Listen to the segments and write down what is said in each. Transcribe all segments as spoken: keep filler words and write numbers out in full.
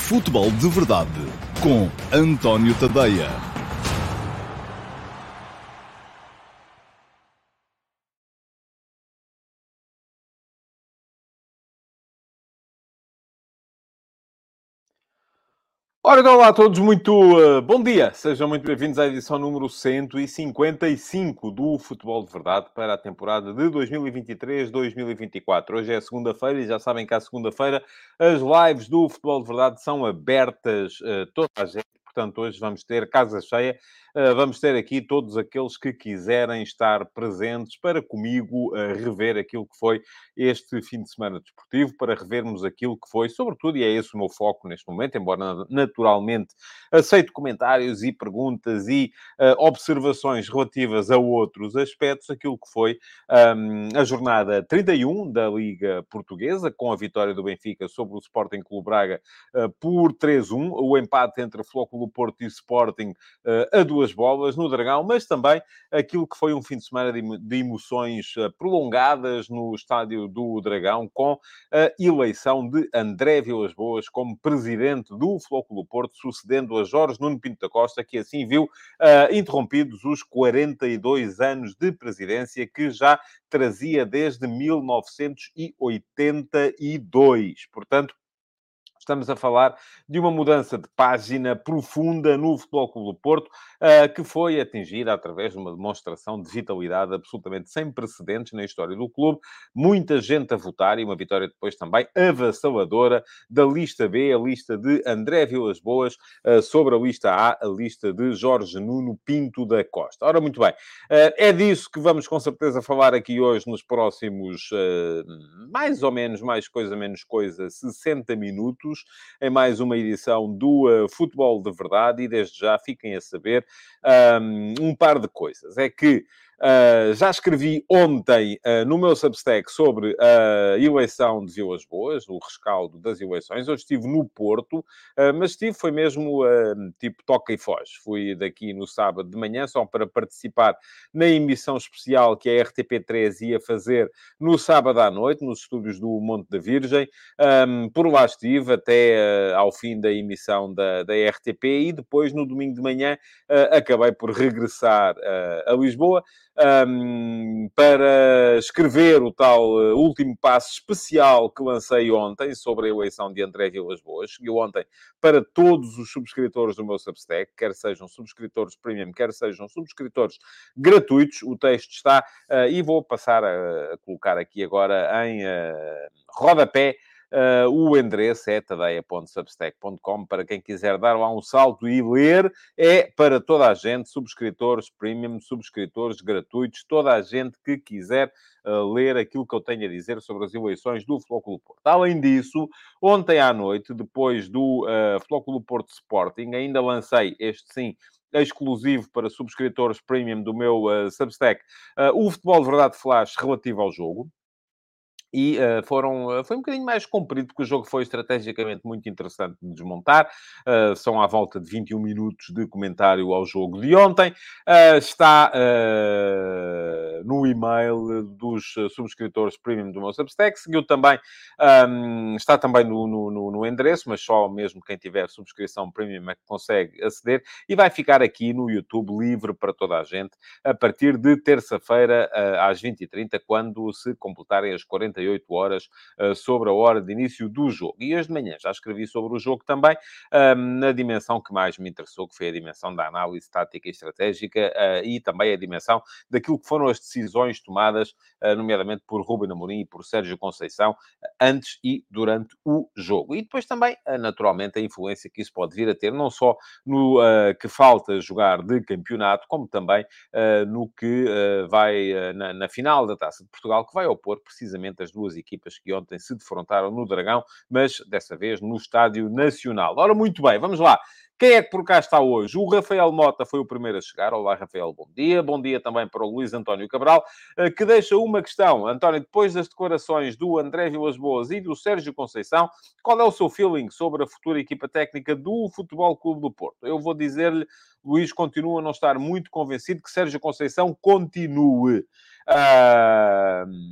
Futebol de Verdade com António Tadeia. Ora, então, olá a todos, muito uh, bom dia. Sejam muito bem-vindos à edição número cento e cinquenta e cinco do Futebol de Verdade para a temporada de dois mil e vinte e três dois mil e vinte e quatro. Hoje é segunda-feira e já sabem que à segunda-feira as lives do Futebol de Verdade são abertas uh, toda a gente. Portanto, hoje vamos ter casa cheia. Uh, vamos ter aqui todos aqueles que quiserem estar presentes para comigo uh, rever aquilo que foi este fim de semana desportivo, para revermos aquilo que foi, sobretudo, e é esse o meu foco neste momento, embora naturalmente aceito comentários e perguntas e uh, observações relativas a outros aspectos, aquilo que foi um, a jornada trinta e um da Liga Portuguesa, com a vitória do Benfica sobre o Sporting Clube Braga uh, por três a um, o empate entre Flóculo Porto e Sporting uh, a duas bolas no Dragão, mas também aquilo que foi um fim de semana de, de emoções uh, prolongadas no estádio do Dragão, com a eleição de André Vilas-Boas como presidente do Flóculo Porto, sucedendo a Jorge Nuno Pinto da Costa, que assim viu uh, interrompidos os quarenta e dois anos de presidência que já trazia desde mil novecentos e oitenta e dois. Portanto, estamos a falar de uma mudança de página profunda no Futebol Clube do Porto, uh, que foi atingida através de uma demonstração de vitalidade absolutamente sem precedentes na história do clube. Muita gente a votar e uma vitória depois também avassaladora da lista B, a lista de André Vilas-Boas, uh, sobre a lista A, a lista de Jorge Nuno Pinto da Costa. Ora, muito bem. Uh, é disso que vamos com certeza falar aqui hoje nos próximos, uh, mais ou menos, mais coisa, menos coisa, sessenta minutos, em mais uma edição do uh, Futebol de Verdade. E desde já fiquem a saber um, um par de coisas. É que Uh, já escrevi ontem uh, no meu Substack sobre a eleição de Vilas-Boas, o rescaldo das eleições. Eu estive no Porto, uh, mas estive, foi mesmo uh, tipo toca e foge. Fui daqui no sábado de manhã só para participar na emissão especial que a R T P três ia fazer no sábado à noite, nos estúdios do Monte da Virgem. Um, por lá estive até uh, ao fim da emissão da, da R T P e depois, no domingo de manhã, uh, acabei por regressar uh, a Lisboa um, para escrever o tal uh, último passo especial que lancei ontem sobre a eleição de André Vilas-Boas. Cheguei ontem para todos os subscritores do meu Substack, quer sejam subscritores premium, quer sejam subscritores gratuitos. O texto está, uh, e vou passar a, a colocar aqui agora em uh, rodapé. Uh, o endereço é tadeia ponto substack ponto com para quem quiser dar lá um salto e ler. É para toda a gente, subscritores premium, subscritores gratuitos, toda a gente que quiser uh, ler aquilo que eu tenho a dizer sobre as eleições do Flóculo Porto. Além disso, ontem à noite, depois do uh, Flóculo Porto Sporting, ainda lancei, este sim, exclusivo para subscritores premium do meu uh, Substack, uh, o Futebol de Verdade Flash relativo ao jogo. E uh, foram, uh, foi um bocadinho mais comprido, porque o jogo foi estrategicamente muito interessante de desmontar. Uh, são à volta de vinte e um minutos de comentário ao jogo de ontem. Uh, está uh, no e-mail dos subscritores premium do meu Substack. Seguiu também, um, está também no, no, no, no endereço, mas só mesmo quem tiver subscrição premium é que consegue aceder. E vai ficar aqui no YouTube livre para toda a gente, a partir de terça-feira, uh, às vinte e trinta, quando se completarem as quarenta e oito horas uh, sobre a hora de início do jogo. E hoje de manhã já escrevi sobre o jogo também, uh, na dimensão que mais me interessou, que foi a dimensão da análise tática e estratégica, uh, e também a dimensão daquilo que foram as decisões tomadas, uh, nomeadamente por Ruben Amorim e por Sérgio Conceição, uh, antes e durante o jogo. E depois também, uh, naturalmente, a influência que isso pode vir a ter, não só no uh, que falta jogar de campeonato, como também uh, no que uh, vai uh, na, na final da Taça de Portugal, que vai opor precisamente as duas equipas que ontem se defrontaram no Dragão, mas dessa vez no Estádio Nacional. Ora, muito bem, vamos lá. Quem é que por cá está hoje? O Rafael Mota foi o primeiro a chegar. Olá, Rafael, bom dia. Bom dia também para o Luís António Cabral, que deixa uma questão. António, depois das declarações do André Vilas-Boas e do Sérgio Conceição, qual é o seu feeling sobre a futura equipa técnica do Futebol Clube do Porto? Eu vou dizer-lhe, Luís continua a não estar muito convencido que Sérgio Conceição continue. Uh,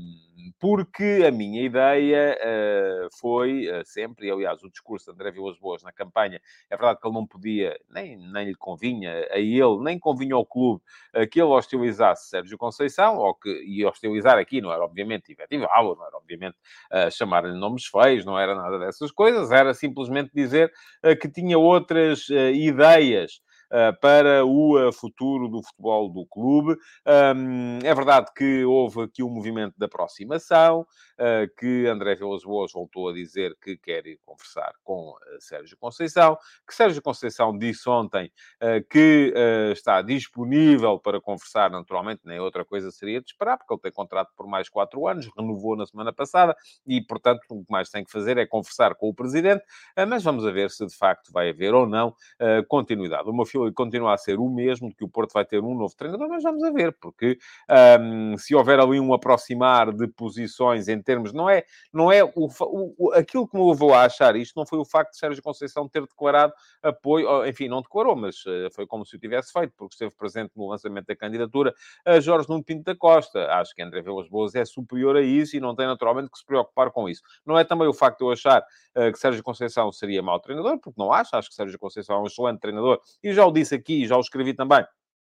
porque a minha ideia uh, foi uh, sempre, e aliás o discurso de André Vilas-Boas na campanha, é verdade que ele não podia, nem, nem lhe convinha a ele, nem convinha ao clube, uh, que ele hostilizasse Sérgio Conceição, ou que, e hostilizar aqui não era obviamente efetivá-lo, não era obviamente uh, chamar-lhe nomes feios, não era nada dessas coisas, era simplesmente dizer uh, que tinha outras uh, ideias Uh, para o uh, futuro do futebol do clube. Um, é verdade que houve aqui um movimento de aproximação, uh, que André Vilas-Boas voltou a dizer que quer ir conversar com uh, Sérgio Conceição, que Sérgio Conceição disse ontem uh, que uh, está disponível para conversar, naturalmente, nem outra coisa seria de esperar, porque ele tem contrato por mais quatro anos, renovou na semana passada, e, portanto, o que mais tem que fazer é conversar com o Presidente, uh, mas vamos a ver se, de facto, vai haver ou não uh, continuidade. O meu filho continua a ser o mesmo, que o Porto vai ter um novo treinador, mas vamos a ver, porque um, se houver ali um aproximar de posições em termos... Não é, não é o, o, aquilo que me levou a achar isto, não foi o facto de Sérgio Conceição ter declarado apoio, enfim, não declarou, mas uh, foi como se o tivesse feito, porque esteve presente no lançamento da candidatura a Jorge Nuno Pinto da Costa. Acho que André Vilas-Boas é superior a isso e não tem naturalmente que se preocupar com isso. Não é também o facto de eu achar uh, que Sérgio Conceição seria mau treinador, porque não acho, acho que Sérgio Conceição é um excelente treinador, e já o disse aqui, já o escrevi também,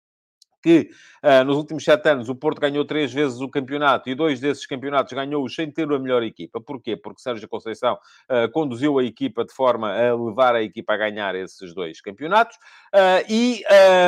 que uh, nos últimos sete anos o Porto ganhou três vezes o campeonato e dois desses campeonatos ganhou-os sem ter a melhor equipa. Porquê? Porque Sérgio Conceição uh, conduziu a equipa de forma a levar a equipa a ganhar esses dois campeonatos. Uh, e,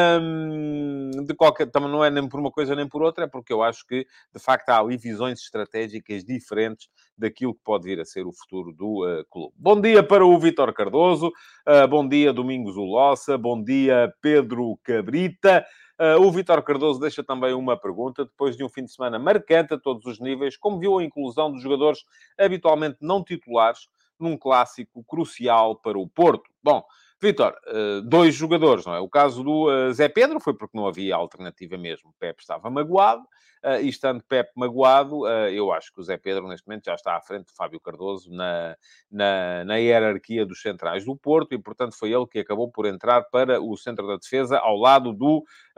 um, de qualquer... Também não é nem por uma coisa nem por outra, é porque eu acho que, de facto, há ali visões estratégicas diferentes daquilo que pode vir a ser o futuro do uh, clube. Bom dia para o Vítor Cardoso, uh, bom dia Domingos Ulossa, bom dia Pedro Cabrita. Uh, o Vítor Cardoso deixa também uma pergunta. Depois de um fim de semana marcante a todos os níveis, como viu a inclusão dos jogadores habitualmente não titulares num clássico crucial para o Porto? Bom, Vítor, uh, dois jogadores, não é? O caso do uh, Zé Pedro foi porque não havia alternativa mesmo. O Pepe estava magoado. Uh, e estando Pepe magoado, uh, eu acho que o Zé Pedro, neste momento, já está à frente de Fábio Cardoso na, na, na hierarquia dos centrais do Porto e, portanto, foi ele que acabou por entrar para o centro da defesa ao lado do,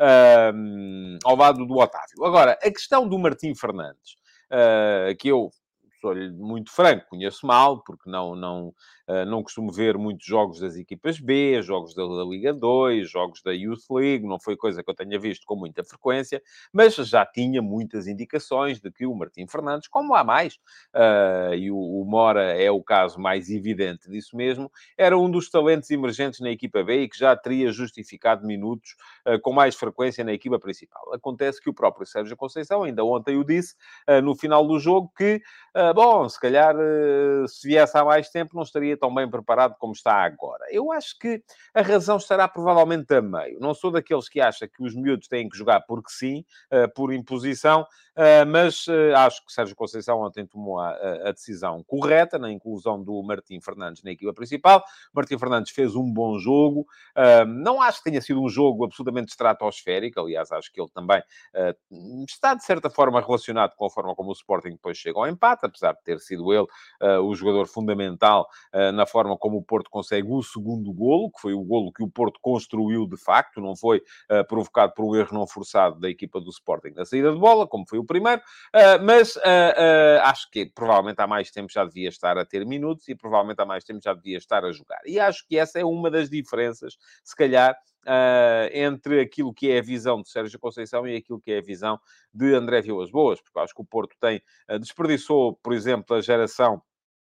uh, ao lado do Otávio. Agora, a questão do Martim Fernandes, uh, que eu sou-lhe muito franco, conheço mal, porque não, não, uh, não costumo ver muitos jogos das equipas B, jogos da, da Liga dois, jogos da Youth League, não foi coisa que eu tenha visto com muita frequência, mas já tinha muitas indicações de que o Martim Fernandes, como há mais, uh, e o, o Mora é o caso mais evidente disso mesmo, era um dos talentos emergentes na equipa B e que já teria justificado minutos uh, com mais frequência na equipa principal. Acontece que o próprio Sérgio Conceição, ainda ontem o disse, uh, no final do jogo, que Uh, bom, se calhar, uh, se viesse há mais tempo, não estaria tão bem preparado como está agora. Eu acho que a razão estará provavelmente a meio. Não sou daqueles que acha que os miúdos têm que jogar porque sim, uh, por imposição, uh, mas uh, acho que Sérgio Conceição ontem tomou a, a, a decisão correta na inclusão do Martim Fernandes na equipa principal. Martim Fernandes fez um bom jogo. Uh, não acho que tenha sido um jogo absolutamente estratosférico. Aliás, acho que ele também uh, está, de certa forma, relacionado com a forma como o Sporting depois chega ao empate, apesar de ter sido ele uh, o jogador fundamental uh, na forma como o Porto consegue o segundo golo, que foi o golo que o Porto construiu de facto, não foi uh, provocado por um erro não forçado da equipa do Sporting na saída de bola, como foi o primeiro, uh, mas uh, uh, acho que provavelmente há mais tempo já devia estar a ter minutos e provavelmente há mais tempo já devia estar a jogar. E acho que essa é uma das diferenças, se calhar, Uh, entre aquilo que é a visão de Sérgio Conceição e aquilo que é a visão de André Vilas-Boas, porque eu acho que o Porto tem, uh, desperdiçou, por exemplo, a geração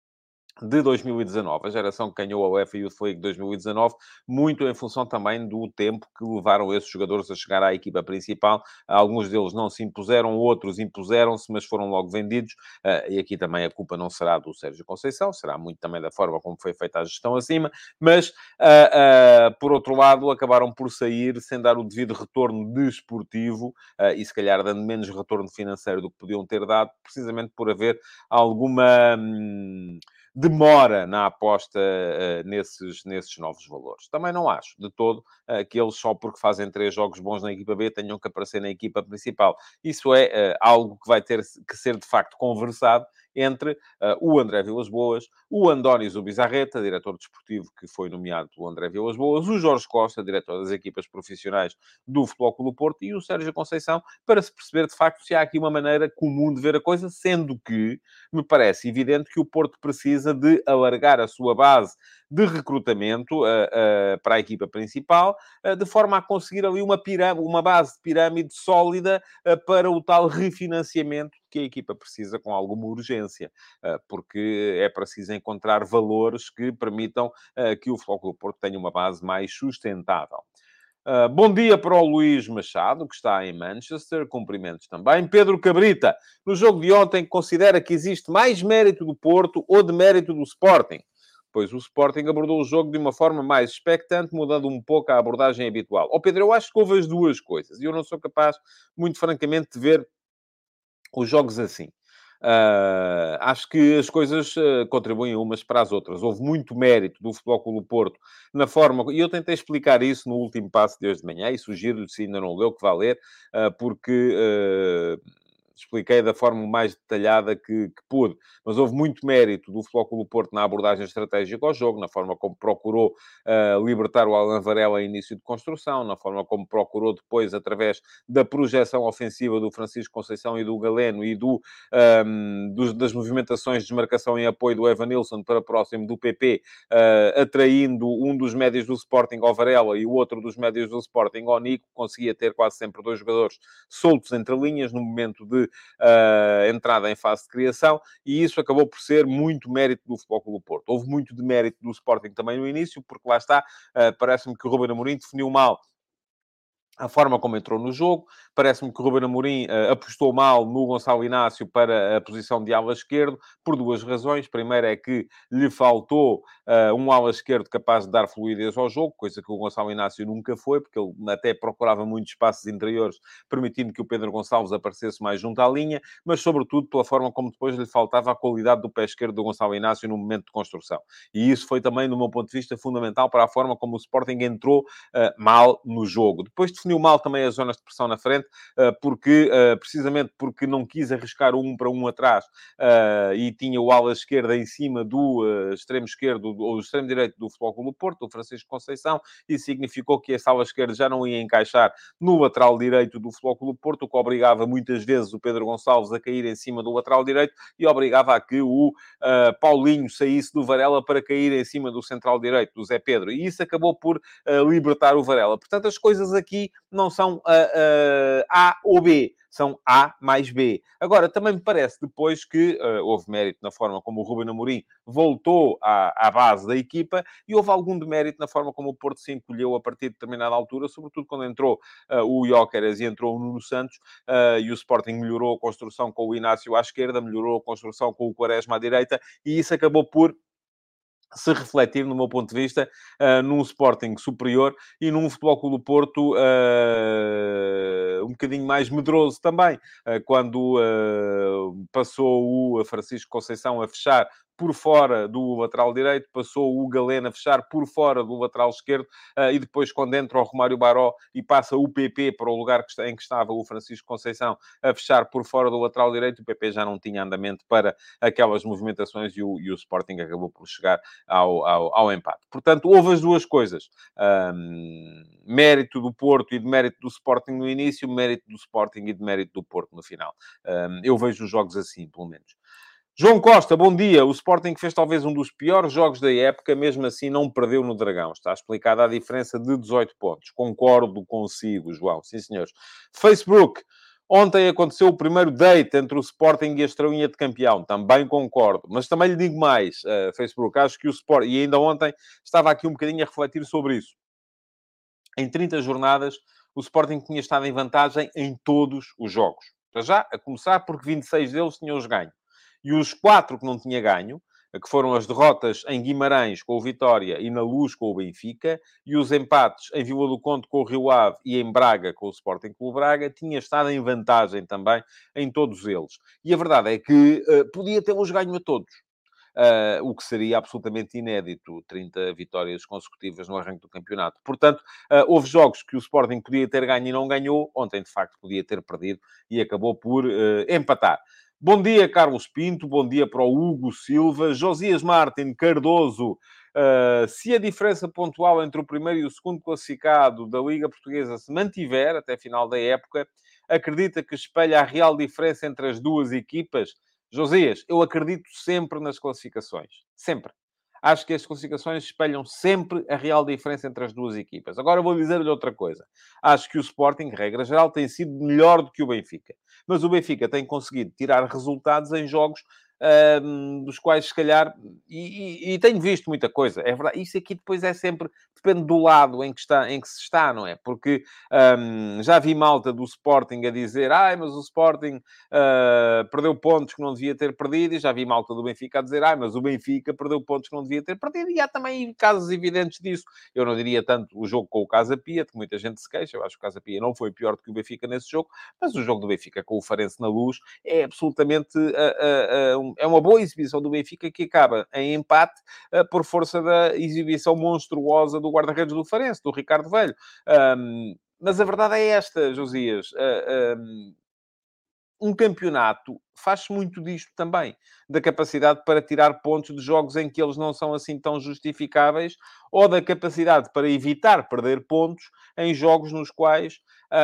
de dois mil e dezanove, a geração que ganhou a UEFA Youth League dois mil e dezanove, muito em função também do tempo que levaram esses jogadores a chegar à equipa principal. Alguns deles não se impuseram, outros impuseram-se, mas foram logo vendidos. E aqui também a culpa não será do Sérgio Conceição, será muito também da forma como foi feita a gestão acima, mas, uh, uh, por outro lado, acabaram por sair sem dar o devido retorno desportivo uh, e, se calhar, dando menos retorno financeiro do que podiam ter dado, precisamente por haver alguma... Hum, demora na aposta uh, nesses, nesses novos valores. Também não acho, de todo, uh, que eles só porque fazem três jogos bons na equipa B tenham que aparecer na equipa principal. Isso é uh, algo que vai ter que ser, de facto, conversado entre uh, o André Vilas-Boas, o Andónio Zubizarreta, diretor desportivo que foi nomeado pelo André Vilas-Boas, o Jorge Costa, diretor das equipas profissionais do Futebol Clube do Porto, e o Sérgio Conceição, para se perceber, de facto, se há aqui uma maneira comum de ver a coisa, sendo que me parece evidente que o Porto precisa de alargar a sua base de recrutamento uh, uh, para a equipa principal, uh, de forma a conseguir ali uma, pirâmide, uma base de pirâmide sólida uh, para o tal refinanciamento que a equipa precisa com alguma urgência, uh, porque é preciso encontrar valores que permitam uh, que o Futebol Clube do Porto tenha uma base mais sustentável. Uh, bom dia para o Luís Machado, que está em Manchester. Cumprimentos também. Pedro Cabrita, no jogo de ontem, considera que existe mais mérito do Porto ou de mérito do Sporting? Pois o Sporting abordou o jogo de uma forma mais expectante, mudando um pouco a abordagem habitual. Ó Pedro, eu acho que houve as duas coisas. E eu não sou capaz, muito francamente, de ver os jogos assim. Uh, acho que as coisas uh, contribuem umas para as outras. Houve muito mérito do Futebol Clube do Porto na forma... E eu tentei explicar isso no último passo de hoje de manhã, e sugiro-lhe, se ainda não leu, que vá ler, uh, porque... Uh, expliquei da forma mais detalhada que, que pude. Mas houve muito mérito do Futebol Clube do Porto na abordagem estratégica ao jogo, na forma como procurou uh, libertar o Alan Varela em início de construção, na forma como procurou depois, através da projeção ofensiva do Francisco Conceição e do Galeno e do, um, dos, das movimentações de desmarcação em apoio do Evanilson para próximo do P P, uh, atraindo um dos médios do Sporting ao Varela e o outro dos médios do Sporting ao Nico, conseguia ter quase sempre dois jogadores soltos entre linhas no momento de uh, entrada em fase de criação, e isso acabou por ser muito mérito do Futebol Clube do Porto. Houve muito de mérito do Sporting também no início, porque lá está, uh, parece-me que o Ruben Amorim definiu mal a forma como entrou no jogo. Parece-me que o Ruben Amorim uh, apostou mal no Gonçalo Inácio para a posição de ala esquerdo, por duas razões. Primeiro é que lhe faltou uh, um ala esquerdo capaz de dar fluidez ao jogo, coisa que o Gonçalo Inácio nunca foi, porque ele até procurava muitos espaços interiores, permitindo que o Pedro Gonçalves aparecesse mais junto à linha, mas sobretudo pela forma como depois lhe faltava a qualidade do pé esquerdo do Gonçalo Inácio no momento de construção. E isso foi também, do meu ponto de vista, fundamental para a forma como o Sporting entrou uh, mal no jogo. Depois de definiu mal também as zonas de pressão na frente, porque, precisamente porque não quis arriscar o um para um atrás e tinha o ala esquerda em cima do extremo esquerdo ou do extremo direito do Futebol Clube do Porto, do Francisco Conceição, e significou que essa ala esquerda já não ia encaixar no lateral direito do Futebol Clube do Porto, o que obrigava muitas vezes o Pedro Gonçalves a cair em cima do lateral direito e obrigava a que o uh, Paulinho saísse do Varela para cair em cima do central direito, do Zé Pedro. E isso acabou por uh, libertar o Varela. Portanto, as coisas aqui não são uh, uh, A ou B, são A mais B. Agora, também me parece depois que uh, houve mérito na forma como o Ruben Amorim voltou à, à base da equipa e houve algum demérito na forma como o Porto se encolheu a partir de determinada altura, sobretudo quando entrou uh, o Gyökeres e entrou o Nuno Santos, uh, e o Sporting melhorou a construção com o Inácio à esquerda, melhorou a construção com o Quaresma à direita, e isso acabou por se refletir, no meu ponto de vista, uh, num Sporting superior e num Futebol Clube do Porto uh, um bocadinho mais medroso também. Uh, quando uh, passou o Francisco Conceição a fechar por fora do lateral direito, passou o Galeno a fechar por fora do lateral esquerdo, uh, e depois, quando entra o Romário Baró e passa o P P para o lugar que está, em que estava o Francisco Conceição a fechar por fora do lateral direito, o P P já não tinha andamento para aquelas movimentações e o, e o Sporting acabou por chegar Ao, ao, ao empate. Portanto, houve as duas coisas. Um, mérito do Porto e de mérito do Sporting no início, mérito do Sporting e de mérito do Porto no final. Um, eu vejo os jogos assim, pelo menos. João Costa, bom dia. O Sporting fez talvez um dos piores jogos da época, mesmo assim não perdeu no Dragão. Está explicada a diferença de dezoito pontos. Concordo consigo, João. Sim, senhores. Facebook. Ontem aconteceu o primeiro date entre o Sporting e a estrelinha de campeão. Também concordo. Mas também lhe digo mais, uh, Facebook. Acho que o Sporting... E ainda ontem estava aqui um bocadinho a refletir sobre isso. Em trinta jornadas, o Sporting tinha estado em vantagem em todos os jogos. Para já, a começar porque vinte e seis deles tinham-os ganho. E os quatro que não tinha ganho, que foram as derrotas em Guimarães com o Vitória e na Luz com o Benfica, e os empates em Vila do Conde com o Rio Ave e em Braga com o Sporting Clube Braga, tinha estado em vantagem também em todos eles. E a verdade é que uh, podia tê-los ganho a todos. Uh, o que seria absolutamente inédito, trinta vitórias consecutivas no arranque do campeonato. Portanto, uh, houve jogos que o Sporting podia ter ganho e não ganhou. Ontem, de facto, podia ter perdido e acabou por uh, empatar. Bom dia, Carlos Pinto. Bom dia para o Hugo Silva. Josias Martin Cardoso. Uh, se a diferença pontual entre o primeiro e o segundo classificado da Liga Portuguesa se mantiver até a final da época, acredita que espelha a real diferença entre as duas equipas? Josias, eu acredito sempre nas classificações. Sempre. Acho que as classificações espelham sempre a real diferença entre as duas equipas. Agora vou dizer-lhe outra coisa. Acho que o Sporting, regra geral, tem sido melhor do que o Benfica. Mas o Benfica tem conseguido tirar resultados em jogos um, dos quais, se calhar... E, e, e tenho visto muita coisa. É verdade. Isso aqui depois é sempre... Depende do lado em que, está, em que se está, não é? Porque um, já vi malta do Sporting a dizer ai, mas o Sporting uh, perdeu pontos que não devia ter perdido. E já vi malta do Benfica a dizer ai, mas o Benfica perdeu pontos que não devia ter perdido. E há também casos evidentes disso. Eu não diria tanto o jogo com o Casa Pia, que muita gente se queixa. Eu acho que o Casa Pia não foi pior do que o Benfica nesse jogo. Mas o jogo do Benfica com o Farense na Luz é absolutamente... Uh, uh, uh, é uma boa exibição do Benfica que acaba em empate uh, por força da exibição monstruosa do guarda-redes do Farense, do Ricardo Velho. Um, mas a verdade é esta, Josias. Uh, um, um campeonato faz muito disto também, da capacidade para tirar pontos de jogos em que eles não são assim tão justificáveis, ou da capacidade para evitar perder pontos em jogos nos quais,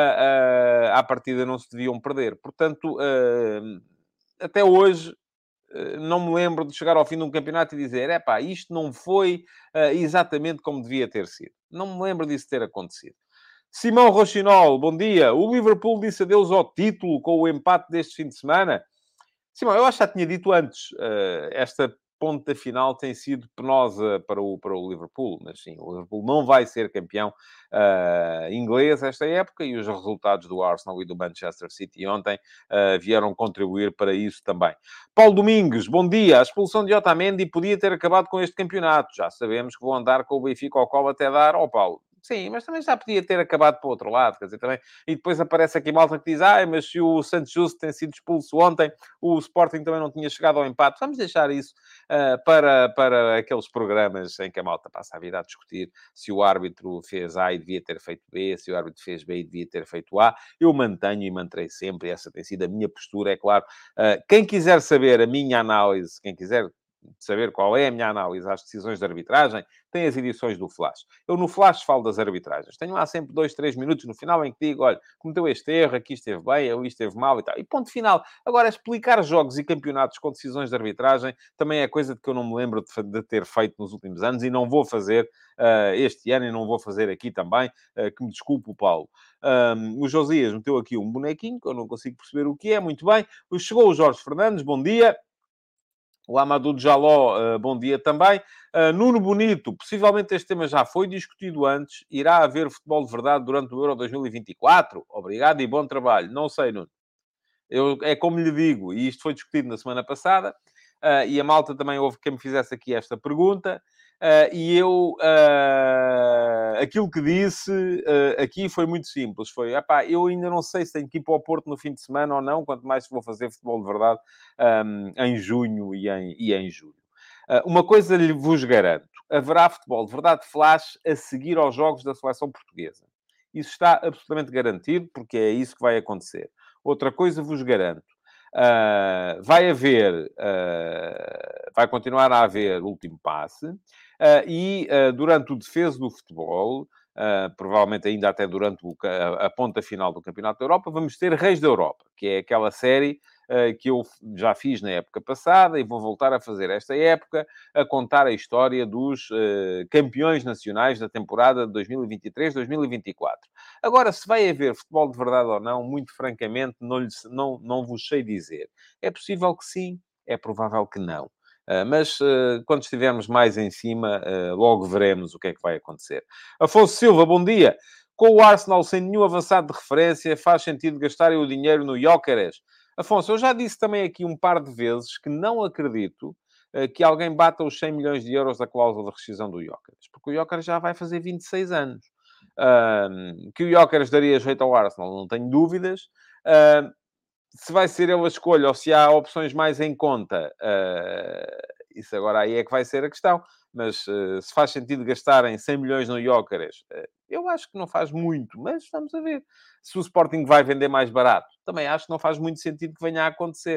uh, uh, à partida, não se deviam perder. Portanto, uh, até hoje, uh, não me lembro de chegar ao fim de um campeonato e dizer, epá, isto não foi uh, exatamente como devia ter sido. Não me lembro disso ter acontecido. Simão Rochinol, bom dia. O Liverpool disse adeus ao título com o empate deste fim de semana. Simão, eu acho que já tinha dito antes, uh, esta ponta final tem sido penosa para o, para o Liverpool, mas sim, o Liverpool não vai ser campeão uh, inglês esta época e os resultados do Arsenal e do Manchester City ontem uh, vieram contribuir para isso também. Paulo Domingos, bom dia. A expulsão de Otamendi podia ter acabado com este campeonato. Já sabemos que vão andar com o Benfica ao colo até dar. Ó, oh, Paulo, sim, mas também já podia ter acabado para o outro lado, quer dizer, também... E depois aparece aqui malta que diz, ah, mas se o Santos Justo tem sido expulso ontem, o Sporting também não tinha chegado ao empate. Vamos deixar isso uh, para, para aqueles programas em que a malta passa a vida a discutir se o árbitro fez A e devia ter feito B, se o árbitro fez B e devia ter feito A. Eu mantenho e manterei sempre, essa tem sido a minha postura, é claro. Uh, quem quiser saber a minha análise, quem quiser saber qual é a minha análise às decisões de arbitragem, tem as edições do Flash. Eu no Flash falo das arbitragens. Tenho lá sempre dois, três minutos no final em que digo, olha, cometeu este erro, aqui esteve bem, ali esteve mal e tal. E ponto final. Agora, explicar jogos e campeonatos com decisões de arbitragem também é coisa de que eu não me lembro de, de ter feito nos últimos anos e não vou fazer uh, este ano e não vou fazer aqui também, uh, que me desculpe o Paulo. Um, o Josias meteu aqui um bonequinho, que eu não consigo perceber o que é, muito bem. Chegou o Jorge Fernandes, bom dia. O Amadou Jaló, uh, bom dia também. Uh, Nuno Bonito, possivelmente este tema já foi discutido antes. Irá haver futebol de verdade durante o Euro dois mil e vinte e quatro? Obrigado e bom trabalho. Não sei, Nuno. Eu, é como lhe digo, e isto foi discutido na semana passada, uh, e a malta também houve quem me fizesse aqui esta pergunta, uh, e eu, uh, aquilo que disse uh, aqui foi muito simples, foi, epá, eu ainda não sei se tenho que ir para o Porto no fim de semana ou não, quanto mais vou fazer futebol de verdade um, em junho e em, e em julho. Uh, uma coisa lhe vos garanto, haverá futebol de verdade flash a seguir aos jogos da seleção portuguesa. Isso está absolutamente garantido, porque é isso que vai acontecer. Outra coisa vos garanto. Uh, vai haver, uh, vai continuar a haver último passe, uh, e uh, durante o defeso do futebol, uh, provavelmente ainda até durante o, a, a ponta final do Campeonato da Europa, vamos ter Reis da Europa, que é aquela série uh, que eu já fiz na época passada e vou voltar a fazer esta época, a contar a história dos uh, campeões nacionais da temporada de dois mil e vinte e três, dois mil e vinte e quatro. Agora, se vai haver futebol de verdade ou não, muito francamente, não, lhe, não, não vos sei dizer. É possível que sim, é provável que não. Uh, mas uh, quando estivermos mais em cima, uh, logo veremos o que é que vai acontecer. Afonso Silva, bom dia. Com o Arsenal sem nenhum avançado de referência, faz sentido gastarem o dinheiro no Gyökeres? Afonso, eu já disse também aqui um par de vezes que não acredito uh, que alguém bata os cem milhões de euros da cláusula de rescisão do Gyökeres. Porque o Gyökeres já vai fazer vinte e seis anos. Uh, que o Gyökeres daria jeito ao Arsenal, não tenho dúvidas. Uh, se vai ser ele a escolha ou se há opções mais em conta, uh, isso agora aí é que vai ser a questão. Mas uh, se faz sentido gastarem cem milhões no Gyökeres, uh, eu acho que não faz muito, mas vamos a ver. Se o Sporting vai vender mais barato, também acho que não faz muito sentido que venha a acontecer.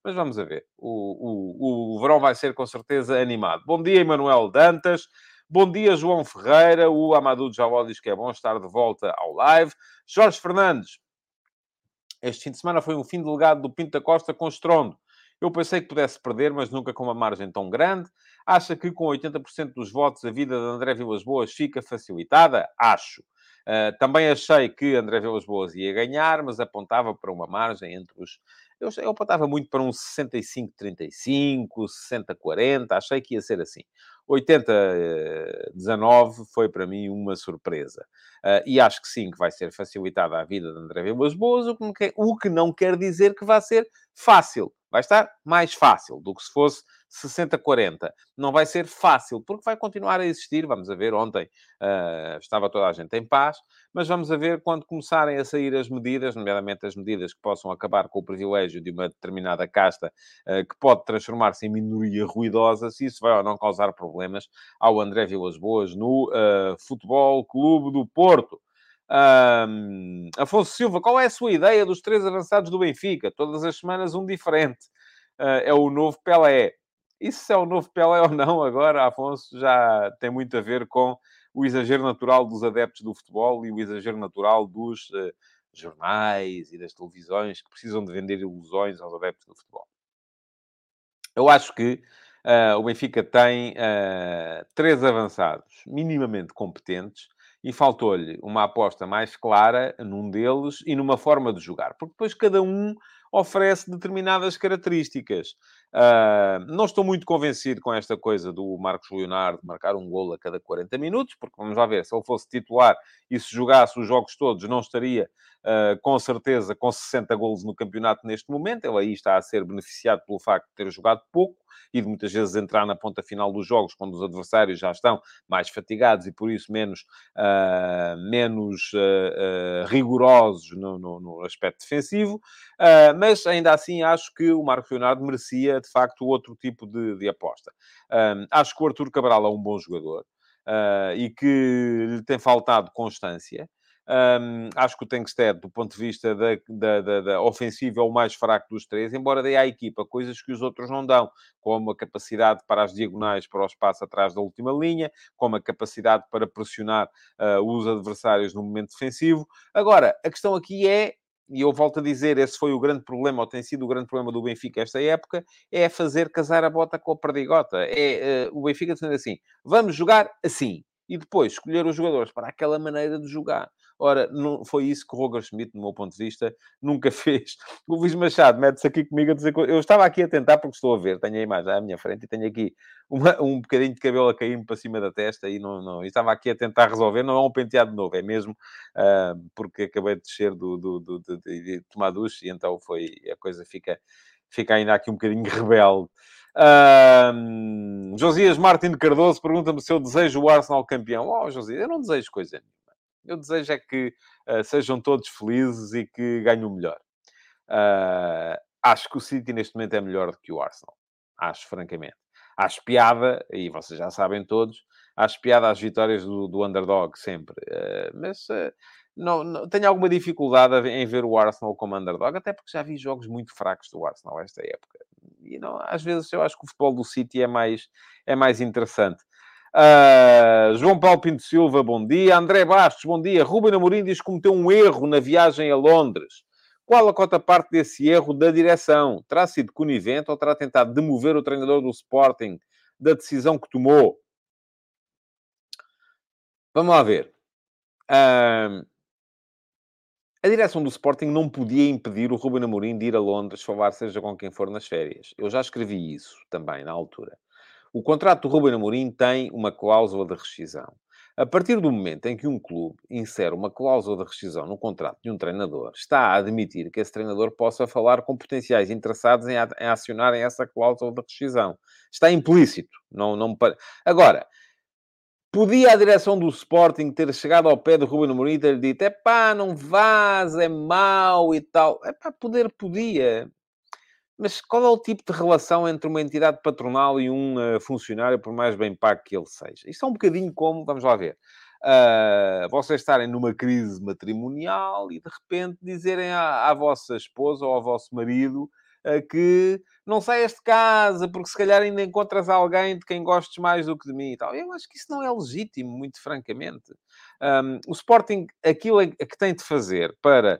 mas vamos a ver. O, o, o verão vai ser, com certeza, animado. Bom dia, Emanuel Dantas. Bom dia, João Ferreira. O Amadou Jaló diz que é bom estar de volta ao live. Jorge Fernandes. Este fim de semana foi um fim de legado do Pinto da Costa com estrondo. Eu pensei que pudesse perder, mas nunca com uma margem tão grande. Acha que com oitenta por cento dos votos a vida de André Vilas-Boas fica facilitada? Acho. Uh, também achei que André Vilas-Boas ia ganhar, mas apontava para uma margem entre os... Eu, eu apontava muito para um sessenta e cinco a trinta e cinco, sessenta a quarenta. Achei que ia ser assim. oitenta a dezanove foi para mim uma surpresa. Uh, e acho que sim, que vai ser facilitada a vida de André Vilas-Boas, o que, não quer, o que não quer dizer que vai ser fácil. Vai estar mais fácil do que se fosse sessenta a quarenta. Não vai ser fácil, porque vai continuar a existir. Vamos a ver, ontem uh, estava toda a gente em paz, mas vamos a ver quando começarem a sair as medidas, nomeadamente as medidas que possam acabar com o privilégio de uma determinada casta uh, que pode transformar-se em minoria ruidosa, se isso vai ou não causar problemas ao André Vilas-Boas no uh, Futebol Clube do Porto. Um, Afonso Silva, qual é a sua ideia dos três avançados do Benfica? Todas as semanas um diferente. Uh, é o novo Pelé. Isso se é o novo Pelé ou não agora, Afonso, já tem muito a ver com o exagero natural dos adeptos do futebol e o exagero natural dos uh, jornais e das televisões que precisam de vender ilusões aos adeptos do futebol. Eu acho que uh, o Benfica tem uh, três avançados minimamente competentes e faltou-lhe uma aposta mais clara num deles e numa forma de jogar. Porque depois cada um oferece determinadas características. Uh, não estou muito convencido com esta coisa do Marcos Leonardo marcar um golo a cada quarenta minutos, porque vamos lá ver, se ele fosse titular e se jogasse os jogos todos, não estaria uh, com certeza com sessenta golos no campeonato neste momento. Ele aí está a ser beneficiado pelo facto de ter jogado pouco e de muitas vezes entrar na ponta final dos jogos quando os adversários já estão mais fatigados e por isso menos, uh, menos uh, uh, rigorosos no, no, no aspecto defensivo. Uh, mas ainda assim acho que o Marcos Leonardo merecia de facto outro tipo de, de aposta. Um, acho que o Arthur Cabral é um bom jogador uh, e que lhe tem faltado constância. Um, acho que o Tengsted, do ponto de vista da, da, da, da ofensiva, é o mais fraco dos três, embora dê à equipa coisas que os outros não dão, como a capacidade para as diagonais para o espaço atrás da última linha, como a capacidade para pressionar uh, os adversários no momento defensivo. Agora, a questão aqui é, e eu volto a dizer, esse foi o grande problema, ou tem sido o grande problema do Benfica esta época, é fazer casar a bota com a perdigota. É uh, o Benfica dizendo assim, vamos jogar assim. E depois escolher os jogadores para aquela maneira de jogar. Ora, não, foi isso que o Roger Schmidt, do meu ponto de vista, nunca fez. O Luís Machado mete-se aqui comigo a dizer... Eu estava aqui a tentar, porque estou a ver, tenho a imagem à minha frente e tenho aqui uma, um bocadinho de cabelo a cair-me para cima da testa e não, não, e estava aqui a tentar resolver. Não é um penteado novo, é mesmo uh, porque acabei de descer do, do, do, do, de, de tomar duche e então foi... A coisa fica, fica ainda aqui um bocadinho rebelde. Uh, Josias Martins de Cardoso pergunta-me se eu desejo o Arsenal campeão. Oh, Josias, eu não desejo coisa nenhuma. Eu desejo é que uh, sejam todos felizes e que ganhem o melhor. Uh, acho que o City neste momento é melhor do que o Arsenal. Acho, francamente. Acho piada, e vocês já sabem todos, acho piada às vitórias do, do underdog, sempre. Uh, mas uh, não, não, tenho alguma dificuldade em ver o Arsenal como underdog, até porque já vi jogos muito fracos do Arsenal esta época. E não, às vezes eu acho que o futebol do City é mais, é mais interessante. Uh, João Paulo Pinto Silva, bom dia. André Bastos, bom dia. Ruben Amorim diz que cometeu um erro na viagem a Londres. Qual a cota parte desse erro da direção? Terá sido conivente ou terá tentado demover o treinador do Sporting da decisão que tomou? Vamos lá ver. Uh, a direção do Sporting não podia impedir o Ruben Amorim de ir a Londres falar seja com quem for nas férias. Eu já escrevi isso também na altura. O contrato do Ruben Amorim tem uma cláusula de rescisão. A partir do momento em que um clube insere uma cláusula de rescisão no contrato de um treinador, está a admitir que esse treinador possa falar com potenciais interessados em, em acionarem essa cláusula de rescisão. Está implícito. Não, não... Agora, podia a direção do Sporting ter chegado ao pé do Ruben Amorim e ter dito epá, não vás, é mau e tal. Epá, poder podia. Mas qual é o tipo de relação entre uma entidade patronal e um uh, funcionário, por mais bem pago que ele seja? Isto é um bocadinho como, vamos lá ver, uh, vocês estarem numa crise matrimonial e de repente dizerem à, à vossa esposa ou ao vosso marido uh, que não saias de casa, porque se calhar ainda encontras alguém de quem gostes mais do que de mim e tal. Eu acho que isso não é legítimo, muito francamente. Um, o Sporting, aquilo é que tem de fazer para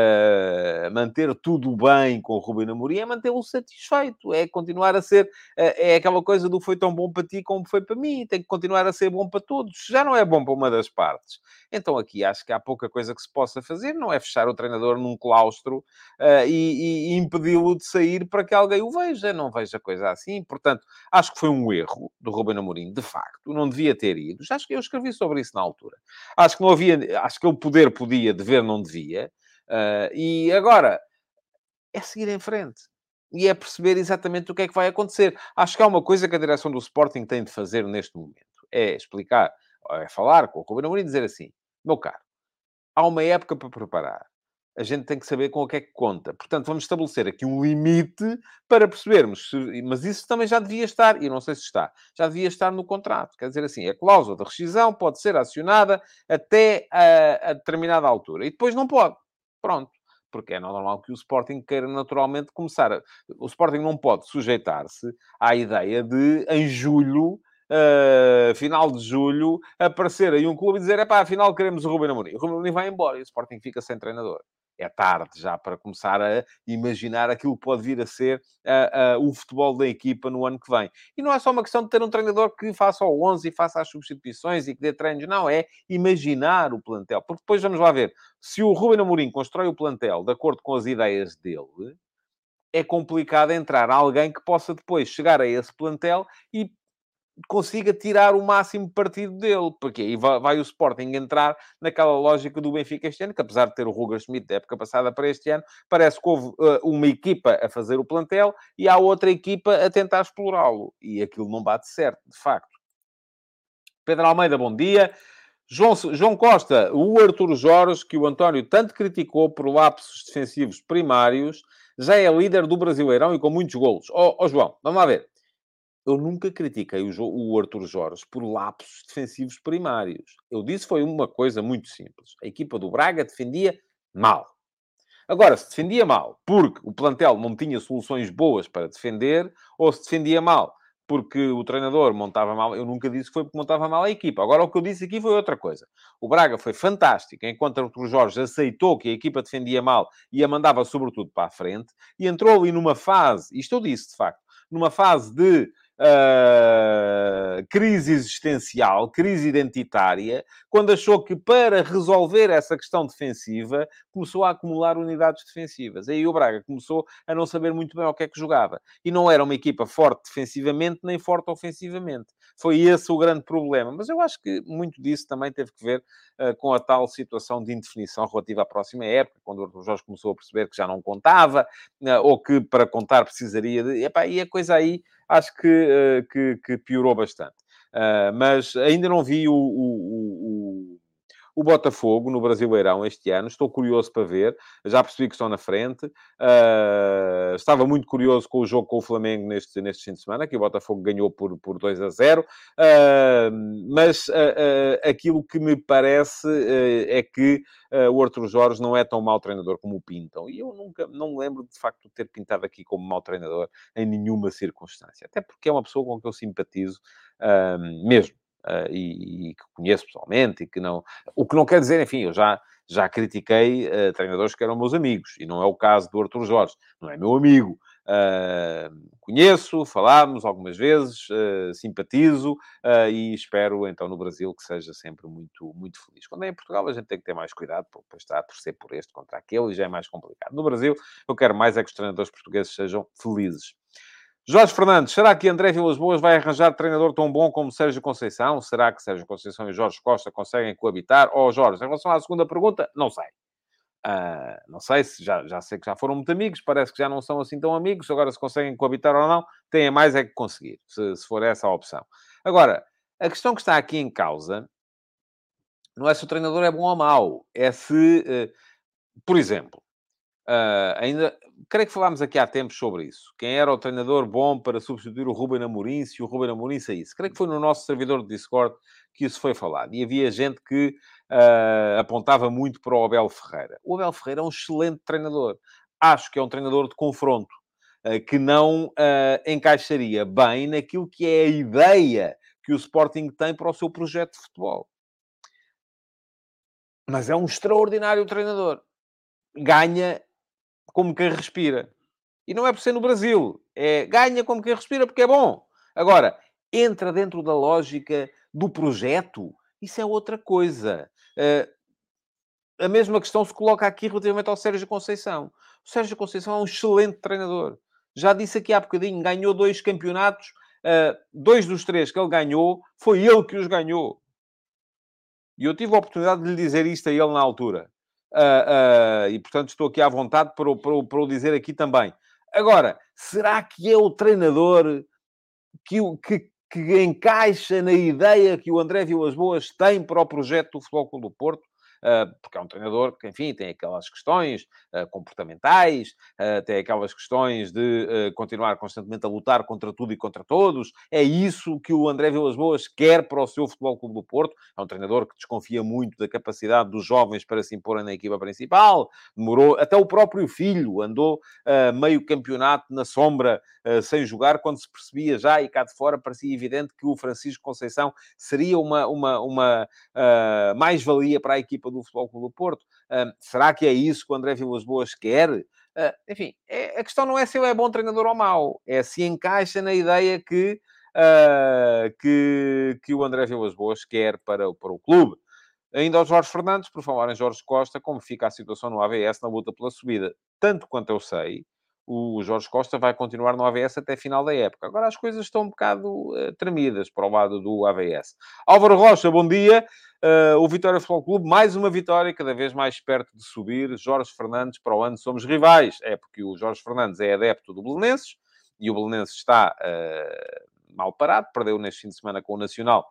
uh, manter tudo bem com o Ruben Amorim é mantê-lo satisfeito, é continuar a ser, uh, é aquela coisa do foi tão bom para ti como foi para mim, tem que continuar a ser bom para todos. Já não é bom para uma das partes. Então aqui acho que há pouca coisa que se possa fazer, não é fechar o treinador num claustro uh, e, e impedi-lo de sair para que alguém o veja. Não veja coisa assim. Portanto, acho que foi um erro do Ruben Amorim, de facto. Não devia ter ido. Já acho que eu escrevi sobre isso na altura. Acho que não havia... Acho que o poder podia, dever não devia. Uh, e agora, é seguir em frente. E é perceber exatamente o que é que vai acontecer. Acho que há uma coisa que a direção do Sporting tem de fazer neste momento. É explicar, é falar com o Ruben Amorim e dizer assim, meu caro, há uma época para preparar. A gente tem que saber com o que é que conta. Portanto, vamos estabelecer aqui um limite para percebermos. Se... Mas isso também já devia estar, e não sei se está, já devia estar no contrato. Quer dizer assim, a cláusula de rescisão pode ser acionada até a, a determinada altura. E depois não pode. Pronto. Porque é normal que o Sporting queira naturalmente começar. A... O Sporting não pode sujeitar-se à ideia de, em julho, Uh, final de julho, aparecer aí um clube e dizer, epá, afinal queremos o Ruben Amorim. O Ruben Amorim vai embora e o Sporting fica sem treinador. É tarde já para começar a imaginar aquilo que pode vir a ser uh, uh, o futebol da equipa no ano que vem. E não é só uma questão de ter um treinador que faça o onze e faça as substituições e que dê treinos. Não, é imaginar o plantel. Porque depois vamos lá ver. Se o Ruben Amorim constrói o plantel de acordo com as ideias dele, é complicado entrar alguém que possa depois chegar a esse plantel e consiga tirar o máximo partido dele, porque aí vai, vai o Sporting entrar naquela lógica do Benfica este ano, que apesar de ter o Roger Schmidt da época passada para este ano, parece que houve uh, uma equipa a fazer o plantel e há outra equipa a tentar explorá-lo. E aquilo não bate certo, de facto. Pedro Almeida, bom dia. João, João Costa, o Artur Jorge, que o António tanto criticou por lapsos defensivos primários, já é líder do Brasileirão e com muitos golos. Ó oh, oh, João, vamos lá ver. Eu nunca critiquei o, jo- o Artur Jorge por lapsos defensivos primários. Eu disse foi uma coisa muito simples. A equipa do Braga defendia mal. Agora, se defendia mal porque o plantel não tinha soluções boas para defender, ou se defendia mal porque o treinador montava mal, eu nunca disse que foi porque montava mal a equipa. Agora, o que eu disse aqui foi outra coisa. O Braga foi fantástico, enquanto o Artur Jorge aceitou que a equipa defendia mal e a mandava sobretudo para a frente, e entrou ali numa fase, isto eu disse de facto, numa fase de uh, crise existencial, crise identitária, quando achou que para resolver essa questão defensiva começou a acumular unidades defensivas. Aí o Braga começou a não saber muito bem ao que é que jogava. E não era uma equipa forte defensivamente, nem forte ofensivamente. Foi esse o grande problema. Mas eu acho que muito disso também teve que ver uh, com a tal situação de indefinição relativa à próxima época, quando o Jorge começou a perceber que já não contava, uh, ou que para contar precisaria de... Epá, e a coisa aí acho que, uh, que, que piorou bastante. Uh, mas ainda não vi o, o, o, o Botafogo no Brasileirão este ano. Estou curioso para ver. Já percebi que estão na frente. Uh, estava muito curioso com o jogo com o Flamengo neste, neste fim de semana, que o Botafogo ganhou por, por dois a zero. Uh, mas uh, uh, aquilo que me parece uh, é que uh, o Artur Jorge não é tão mau treinador como o pintam. E eu nunca, não me lembro, de facto, de ter pintado aqui como mau treinador em nenhuma circunstância. Até porque é uma pessoa com quem eu simpatizo uh, mesmo. Uh, e, e que conheço pessoalmente e que não... O que não quer dizer, enfim, eu já, já critiquei uh, treinadores que eram meus amigos, e não é o caso do Artur Jorge. Não é meu amigo. Uh, conheço, falámos algumas vezes, uh, simpatizo, uh, e espero, então, no Brasil, que seja sempre muito, muito feliz. Quando é em Portugal, a gente tem que ter mais cuidado, porque depois está a torcer por este contra aquele, e já é mais complicado. No Brasil, eu quero mais é que os treinadores portugueses sejam felizes. Jorge Fernandes, será que André Vilas-Boas vai arranjar treinador tão bom como Sérgio Conceição? Será que Sérgio Conceição e Jorge Costa conseguem coabitar? Ou, oh, Jorge, em relação à segunda pergunta, não sei. Uh, não sei se já, já sei que já foram muito amigos, parece que já não são assim tão amigos. Agora, se conseguem coabitar ou não, têm mais é que conseguir, se, se for essa a opção. Agora, a questão que está aqui em causa não é se o treinador é bom ou mau, é se, uh, por exemplo, Uh, ainda, creio que falámos aqui há tempos sobre isso. Quem era o treinador bom para substituir o Ruben Amorim se o Ruben Amorim saísse? Creio que foi no nosso servidor de Discord que isso foi falado. E havia gente que uh, apontava muito para o Abel Ferreira. O Abel Ferreira é um excelente treinador. Acho que é um treinador de confronto. que não uh, encaixaria bem naquilo que é a ideia que o Sporting tem para o seu projeto de futebol. Mas é um extraordinário treinador. Ganha como quem respira. E não é por ser no Brasil. É ganha como quem respira porque é bom. Agora, entra dentro da lógica do projeto. Isso é outra coisa. Uh, a mesma questão se coloca aqui relativamente ao Sérgio Conceição. O Sérgio Conceição é um excelente treinador. Já disse aqui há bocadinho, ganhou dois campeonatos. Uh, dois dos três que ele ganhou, foi ele que os ganhou. E eu tive a oportunidade de lhe dizer isto a ele na altura. Uh, uh, e, portanto, estou aqui à vontade para o, para, o, para o dizer aqui também. Agora, será que é o treinador que, que, que encaixa na ideia que o André Vilas-Boas tem para o projeto do Futebol Clube do Porto? Uh, porque é um treinador que, enfim, tem aquelas questões uh, comportamentais, uh, tem aquelas questões de uh, continuar constantemente a lutar contra tudo e contra todos. É isso que o André Vilas-Boas quer para o seu Futebol Clube do Porto. É um treinador que desconfia muito da capacidade dos jovens para se imporem na equipa principal. Demorou, até o próprio filho andou uh, meio campeonato na sombra, uh, sem jogar, quando se percebia já, e cá de fora parecia evidente que o Francisco Conceição seria uma, uma, uma uh, mais-valia para a equipa do Futebol Clube do Porto. Uh, será que é isso que o André Vilas-Boas quer? Uh, enfim, é, a questão não é se ele é bom treinador ou mau, é se encaixa na ideia que, uh, que, que o André Vilas-Boas quer para, para o clube. Ainda ao Jorge Fernandes, por falar em Jorge Costa, como fica a situação no A V S na luta pela subida? Tanto quanto eu sei, o Jorge Costa vai continuar no A V S até final da época. Agora as coisas estão um bocado uh, tremidas para o lado do A V S. Álvaro Rocha, bom dia. Uh, o Vitória Futebol Clube, mais uma vitória, cada vez mais perto de subir. Jorge Fernandes, para o ano somos rivais. É porque o Jorge Fernandes é adepto do Belenenses e o Belenenses está uh, mal parado. Perdeu neste fim de semana com o Nacional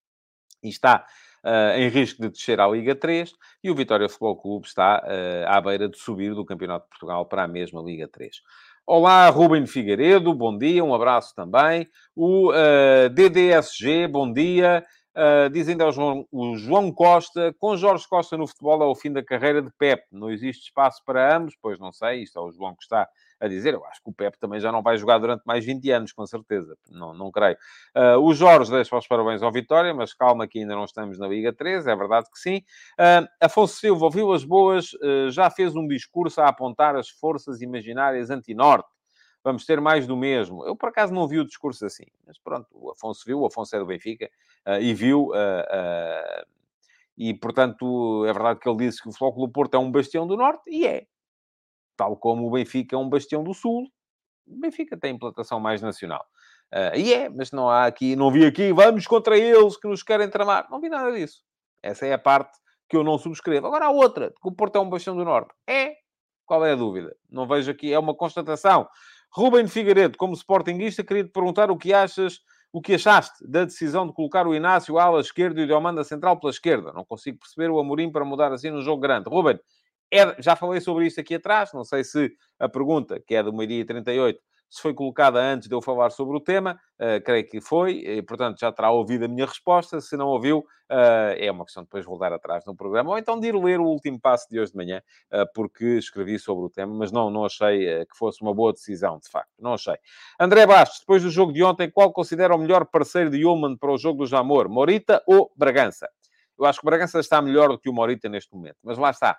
e está uh, em risco de descer à Liga três. E o Vitória Futebol Clube está uh, à beira de subir do Campeonato de Portugal para a mesma Liga três. Olá, Ruben Figueiredo, bom dia, um abraço também. O uh, D D S G, bom dia. Uh, diz ainda o João, o João Costa, com Jorge Costa no futebol é o fim da carreira de Pep. Não existe espaço para ambos? Pois não sei, isto é o João que está a dizer. Eu acho que o Pep também já não vai jogar durante mais vinte anos, com certeza. Não, não creio. Uh, o Jorge deixa os parabéns ao Vitória, mas calma que ainda não estamos na Liga três, é verdade que sim. Uh, Afonso Silva ouviu as boas, uh, já fez um discurso a apontar as forças imaginárias anti-norte. Vamos ter mais do mesmo. Eu, por acaso, não vi o discurso assim. Mas pronto, o Afonso viu, o Afonso é do Benfica, uh, e viu... Uh, uh, e, portanto, é verdade que ele disse que o Futebol Clube do Porto é um bastião do Norte, e é. Tal como o Benfica é um bastião do Sul, o Benfica tem implantação mais nacional. Uh, e é, mas não há aqui, não vi aqui, vamos contra eles que nos querem tramar. Não vi nada disso. Essa é a parte que eu não subscrevo. Agora há outra, que o Porto é um bastião do Norte. É. Qual é a dúvida? Não vejo aqui, é uma constatação. Ruben Figueiredo, como sportinguista, queria te perguntar o que achas, o que achaste da decisão de colocar o Inácio à ala esquerda e o Diomanda central pela esquerda. Não consigo perceber o Amorim para mudar assim num jogo grande. Ruben, é, já falei sobre isto aqui atrás, não sei se a pergunta, que é do meio-dia e trinta e oito, se foi colocada antes de eu falar sobre o tema, uh, creio que foi, e, portanto, já terá ouvido a minha resposta. Se não ouviu, uh, é uma questão de depois voltar atrás no programa, ou então de ir ler o último passo de hoje de manhã, uh, porque escrevi sobre o tema, mas não, não achei uh, que fosse uma boa decisão, de facto, não achei. André Bastos, depois do jogo de ontem, qual considera o melhor parceiro de Yeoman para o jogo do Jamor? Morita ou Bragança? Eu acho que o Bragança está melhor do que o Morita neste momento, mas lá está.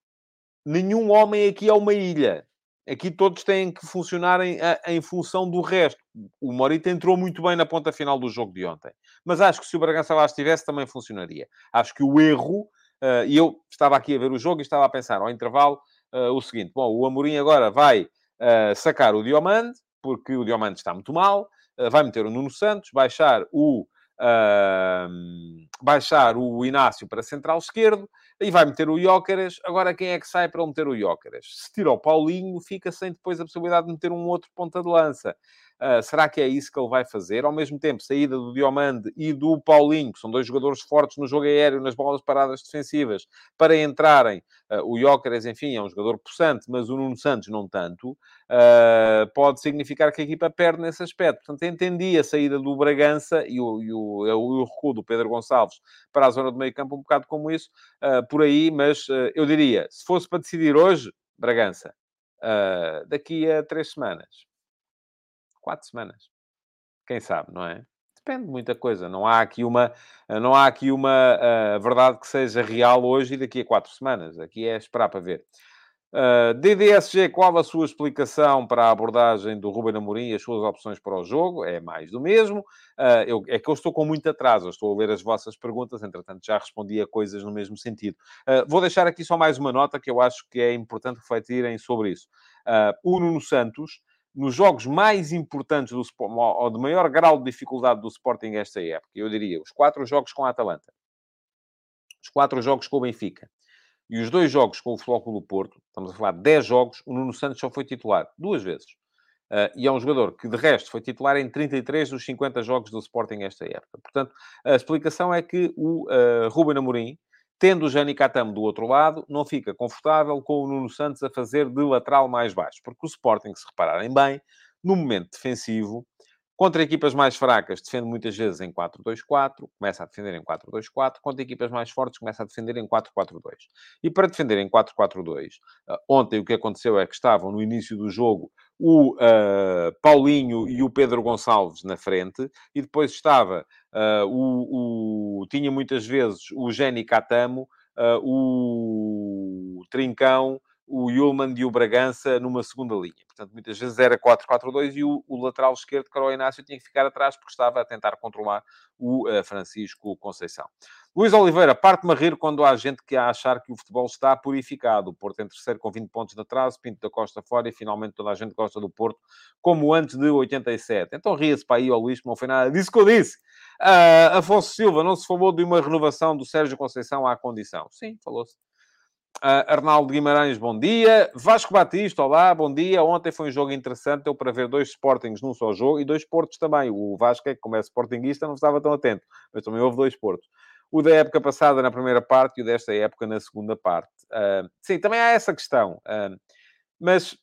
Nenhum homem aqui é uma ilha. Aqui todos têm que funcionar em, em função do resto. O Morita entrou muito bem na ponta final do jogo de ontem. Mas acho que se o Bragança lá estivesse, também funcionaria. Acho que o erro... Uh, e eu estava aqui a ver o jogo e estava a pensar, ao intervalo, uh, o seguinte. Bom, o Amorim agora vai uh, sacar o Diomande, porque o Diomande está muito mal. Uh, vai meter o Nuno Santos, baixar o... Uh, baixar o Inácio para central esquerdo e vai meter o Gyökeres. Agora quem é que sai para meter o Gyökeres? Se tira o Paulinho, fica sem depois a possibilidade de meter um outro ponta de lança. Uh, será que é isso que ele vai fazer? Ao mesmo tempo, saída do Diomande e do Paulinho, que são dois jogadores fortes no jogo aéreo, nas bolas paradas defensivas, para entrarem. Uh, o Gyökeres, enfim, é um jogador possante, mas o Nuno Santos não tanto. Uh, pode significar que a equipa perde nesse aspecto. Portanto, entendi a saída do Bragança e o, e o, o recuo do Pedro Gonçalves para a zona do meio campo um bocado como isso, uh, por aí, mas uh, eu diria, se fosse para decidir hoje, Bragança. Uh, daqui a três semanas, Quatro semanas. Quem sabe, não é? Depende de muita coisa. Não há aqui uma, não há aqui uma uh, verdade que seja real hoje e daqui a quatro semanas. Aqui é esperar para ver. Uh, D D S G, qual a sua explicação para a abordagem do Ruben Amorim e as suas opções para o jogo? É mais do mesmo. Uh, eu, é que eu estou com muito atraso. Eu estou a ler as vossas perguntas. Entretanto, já respondi a coisas no mesmo sentido. Uh, vou deixar aqui só mais uma nota que eu acho que é importante refletirem sobre isso. Uh, o Nuno Santos, nos jogos mais importantes do Sporting, ou de maior grau de dificuldade do Sporting esta época, eu diria, os quatro jogos com a Atalanta, os quatro jogos com o Benfica e os dois jogos com o Futebol Clube do Porto, estamos a falar de dez jogos, o Nuno Santos só foi titular duas vezes. Uh, e é um jogador que, de resto, foi titular em trinta e três dos cinquenta jogos do Sporting esta época. Portanto, a explicação é que o uh, Ruben Amorim, tendo o Jani Catamo do outro lado, não fica confortável com o Nuno Santos a fazer de lateral mais baixo. Porque o Sporting, se repararem bem, no momento defensivo, contra equipas mais fracas, defende muitas vezes em quatro dois quatro, começa a defender em quatro dois quatro. Contra equipas mais fortes, começa a defender em quatro quatro dois. E para defender em quatro quatro dois, uh, ontem o que aconteceu é que estavam no início do jogo o uh, Paulinho e o Pedro Gonçalves na frente, e depois estava uh, o, o... tinha muitas vezes o Geni Catamo, uh, o Trincão, o Yulman e o Bragança numa segunda linha. Portanto, muitas vezes era quatro quatro dois e o, o lateral esquerdo, que era o Inácio, tinha que ficar atrás porque estava a tentar controlar o uh, Francisco Conceição. Luís Oliveira, parte-me a rir quando há gente que a achar que o futebol está purificado. O Porto em terceiro com vinte pontos de atraso, Pinto da Costa fora e finalmente toda a gente gosta do Porto, como antes de oitenta e sete. Então ria-se para aí ao Luís, que não foi nada disso que eu disse. Uh, Afonso Silva, não se falou de uma renovação do Sérgio Conceição à condição? Sim, falou-se. Uh, Arnaldo Guimarães, bom dia. Vasco Batista, olá, bom dia. Ontem foi um jogo interessante, deu para ver dois Sportings num só jogo e dois Portos também. O Vasco, é que como é Sportingista, não estava tão atento, mas também houve dois Portos. O da época passada na primeira parte e o desta época na segunda parte. Uh, sim, também há essa questão. Uh, mas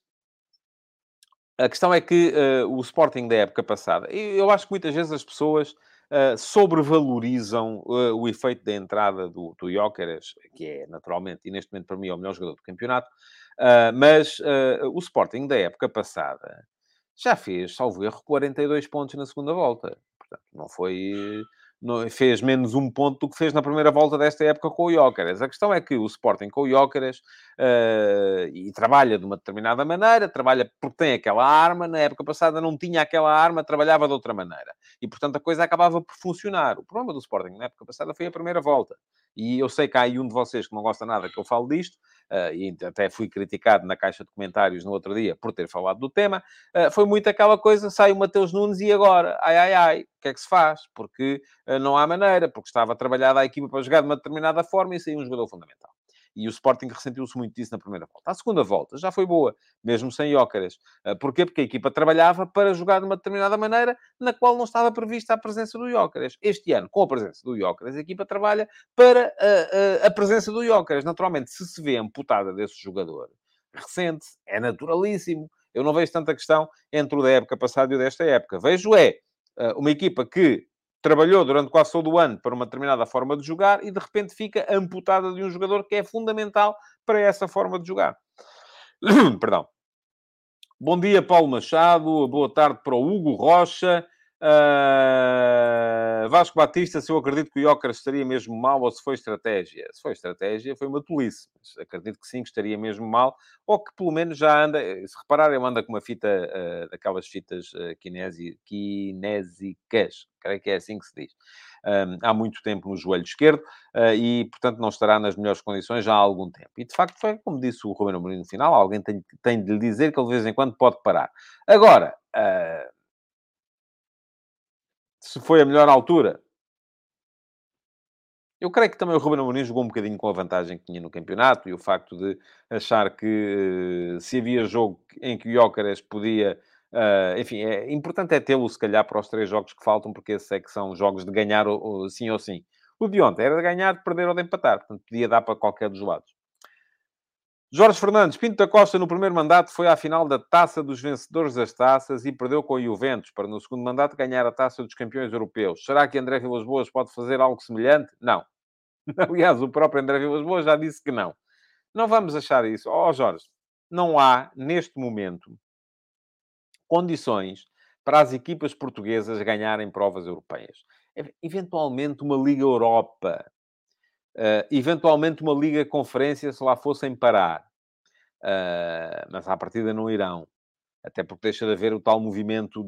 a questão é que uh, o Sporting da época passada... Eu acho que muitas vezes as pessoas uh, sobrevalorizam uh, o efeito da entrada do, do Gyökeres, que é, naturalmente, e neste momento para mim é o melhor jogador do campeonato. Uh, mas uh, o Sporting da época passada já fez, salvo erro, quarenta e dois pontos na segunda volta. Portanto, não foi... Não, fez menos um ponto do que fez na primeira volta desta época com o Gyökeres. A questão é que o Sporting com o Gyökeres uh, e trabalha de uma determinada maneira, trabalha porque tem aquela arma, na época passada não tinha aquela arma, trabalhava de outra maneira. E, portanto, a coisa acabava por funcionar. O problema do Sporting na época passada foi a primeira volta. E eu sei que há aí um de vocês que não gosta nada que eu falo disto, uh, e até fui criticado na caixa de comentários no outro dia por ter falado do tema. Uh, foi muito aquela coisa, sai o Mateus Nunes e agora? Ai, ai, ai, o que é que se faz? Porque uh, não há maneira, porque estava trabalhada a equipa para jogar de uma determinada forma e saiu um jogador fundamental. E o Sporting ressentiu-se muito disso na primeira volta. A segunda volta já foi boa, mesmo sem Gyökeres. Uh, porquê? Porque a equipa trabalhava para jogar de uma determinada maneira na qual não estava prevista a presença do Gyökeres. Este ano, com a presença do Gyökeres, a equipa trabalha para uh, uh, a presença do Gyökeres. Naturalmente, se se vê amputada desse jogador, ressente-se, é naturalíssimo. Eu não vejo tanta questão entre o da época passada e o desta época. Vejo é uh, uma equipa que trabalhou durante quase todo o ano para uma determinada forma de jogar e, de repente, fica amputada de um jogador que é fundamental para essa forma de jogar. Perdão. Bom dia, Paulo Machado. Boa tarde para o Hugo Rocha. Uh... Vasco Batista, se eu acredito que o Gyökeres estaria mesmo mal ou se foi estratégia. Se foi estratégia, foi uma tolice. Mas acredito que sim, que estaria mesmo mal. Ou que, pelo menos, já anda... Se repararem, anda com uma fita, uh, daquelas fitas uh, kinesi... kinésicas. Creio que é assim que se diz. Um, há muito tempo no joelho esquerdo uh, e, portanto, não estará nas melhores condições já há algum tempo. E, de facto, foi como disse o Ruben Amorim no final, alguém tem, tem de lhe dizer que ele, de vez em quando, pode parar. Agora, uh, se foi a melhor altura, eu creio que também o Ruben Amorim jogou um bocadinho com a vantagem que tinha no campeonato e o facto de achar que uh, se havia jogo em que o Gyökeres podia... Uh, enfim, é importante é tê-lo, se calhar, para os três jogos que faltam, porque esses é que são jogos de ganhar ou, ou, sim ou sim. O de ontem era de ganhar, de perder ou de empatar. Portanto, podia dar para qualquer dos lados. Jorge Fernandes, Pinto da Costa, no primeiro mandato, foi à final da Taça dos Vencedores das Taças e perdeu com o Juventus, para no segundo mandato ganhar a Taça dos Campeões Europeus. Será que André Vilas-Boas pode fazer algo semelhante? Não. Aliás, o próprio André Vilas-Boas já disse que não. Não vamos achar isso. Ó oh, Jorge, não há, neste momento, condições para as equipas portuguesas ganharem provas europeias? Eventualmente uma Liga Europa, uh, eventualmente uma Liga Conferência, se lá fossem parar. Uh, mas à partida não irão. Até porque deixa de haver o tal movimento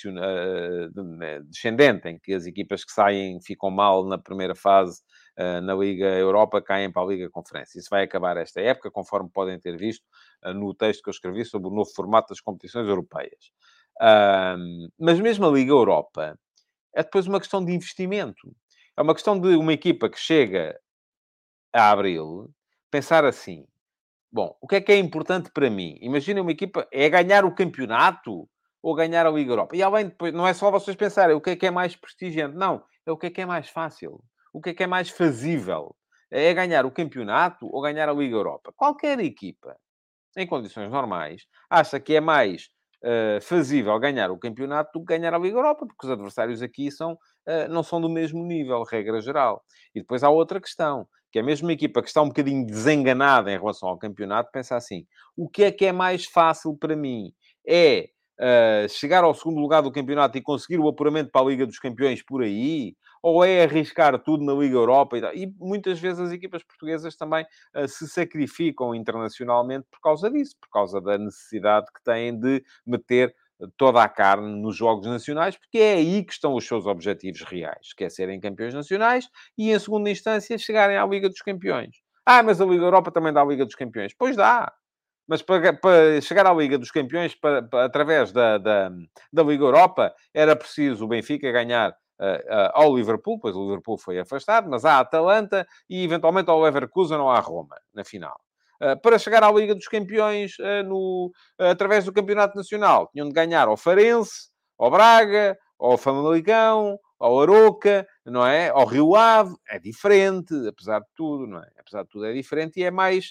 descendente, em que as equipas que saem ficam mal na primeira fase uh, na Liga Europa, caem para a Liga Conferência. Isso vai acabar esta época, conforme podem ter visto uh, no texto que eu escrevi sobre o novo formato das competições europeias. Uh, mas mesmo a Liga Europa é depois uma questão de investimento. É uma questão de uma equipa que chega a abril pensar assim: bom, o que é que é importante para mim? Imagina uma equipa, é ganhar o campeonato ou ganhar a Liga Europa? E além depois, não é só vocês pensarem o que é que é mais prestigiante, não. É o que é que é mais fácil. O que é que é mais fazível. É ganhar o campeonato ou ganhar a Liga Europa. Qualquer equipa, em condições normais, acha que é mais uh, fazível ganhar o campeonato do que ganhar a Liga Europa, porque os adversários aqui são, uh, não são do mesmo nível, regra geral. E depois há outra questão, que é mesmo uma equipa que está um bocadinho desenganada em relação ao campeonato, pensa assim: o que é que é mais fácil para mim? É uh, chegar ao segundo lugar do campeonato e conseguir o apuramento para a Liga dos Campeões por aí? Ou é arriscar tudo na Liga Europa? E, tal? E muitas vezes as equipas portuguesas também uh, se sacrificam internacionalmente por causa disso, por causa da necessidade que têm de meter toda a carne nos jogos nacionais, porque é aí que estão os seus objetivos reais, que é serem campeões nacionais e, em segunda instância, chegarem à Liga dos Campeões. Ah, mas a Liga Europa também dá a Liga dos Campeões. Pois dá. Mas para, para chegar à Liga dos Campeões, para, para, através da, da, da Liga Europa, era preciso o Benfica ganhar uh, uh, ao Liverpool, pois o Liverpool foi afastado, mas à Atalanta e, eventualmente, ao Leverkusen ou à Roma, na final. Uh, para chegar à Liga dos Campeões, uh, no, uh, através do Campeonato Nacional, tinham de ganhar ao Farense, ao Braga, ao Famalicão, ao Aroca, não é? Ao Rio Ave. É diferente, apesar de tudo, não é? Apesar de tudo é diferente e é mais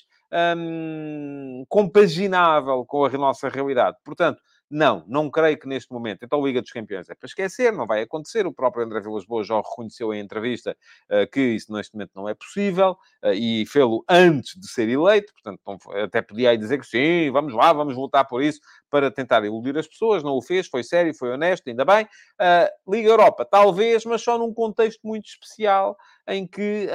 hum, compaginável com a nossa realidade. Portanto, não, não creio que neste momento. Então, a Liga dos Campeões é para esquecer, não vai acontecer. O próprio André Vilas-Boas já reconheceu em entrevista uh, que isso neste momento não é possível uh, e fê-lo antes de ser eleito. Portanto, não, até podia aí dizer que sim, vamos lá, vamos lutar por isso para tentar iludir as pessoas. Não o fez, foi sério, foi honesto, ainda bem. Uh, Liga Europa, talvez, mas só num contexto muito especial em que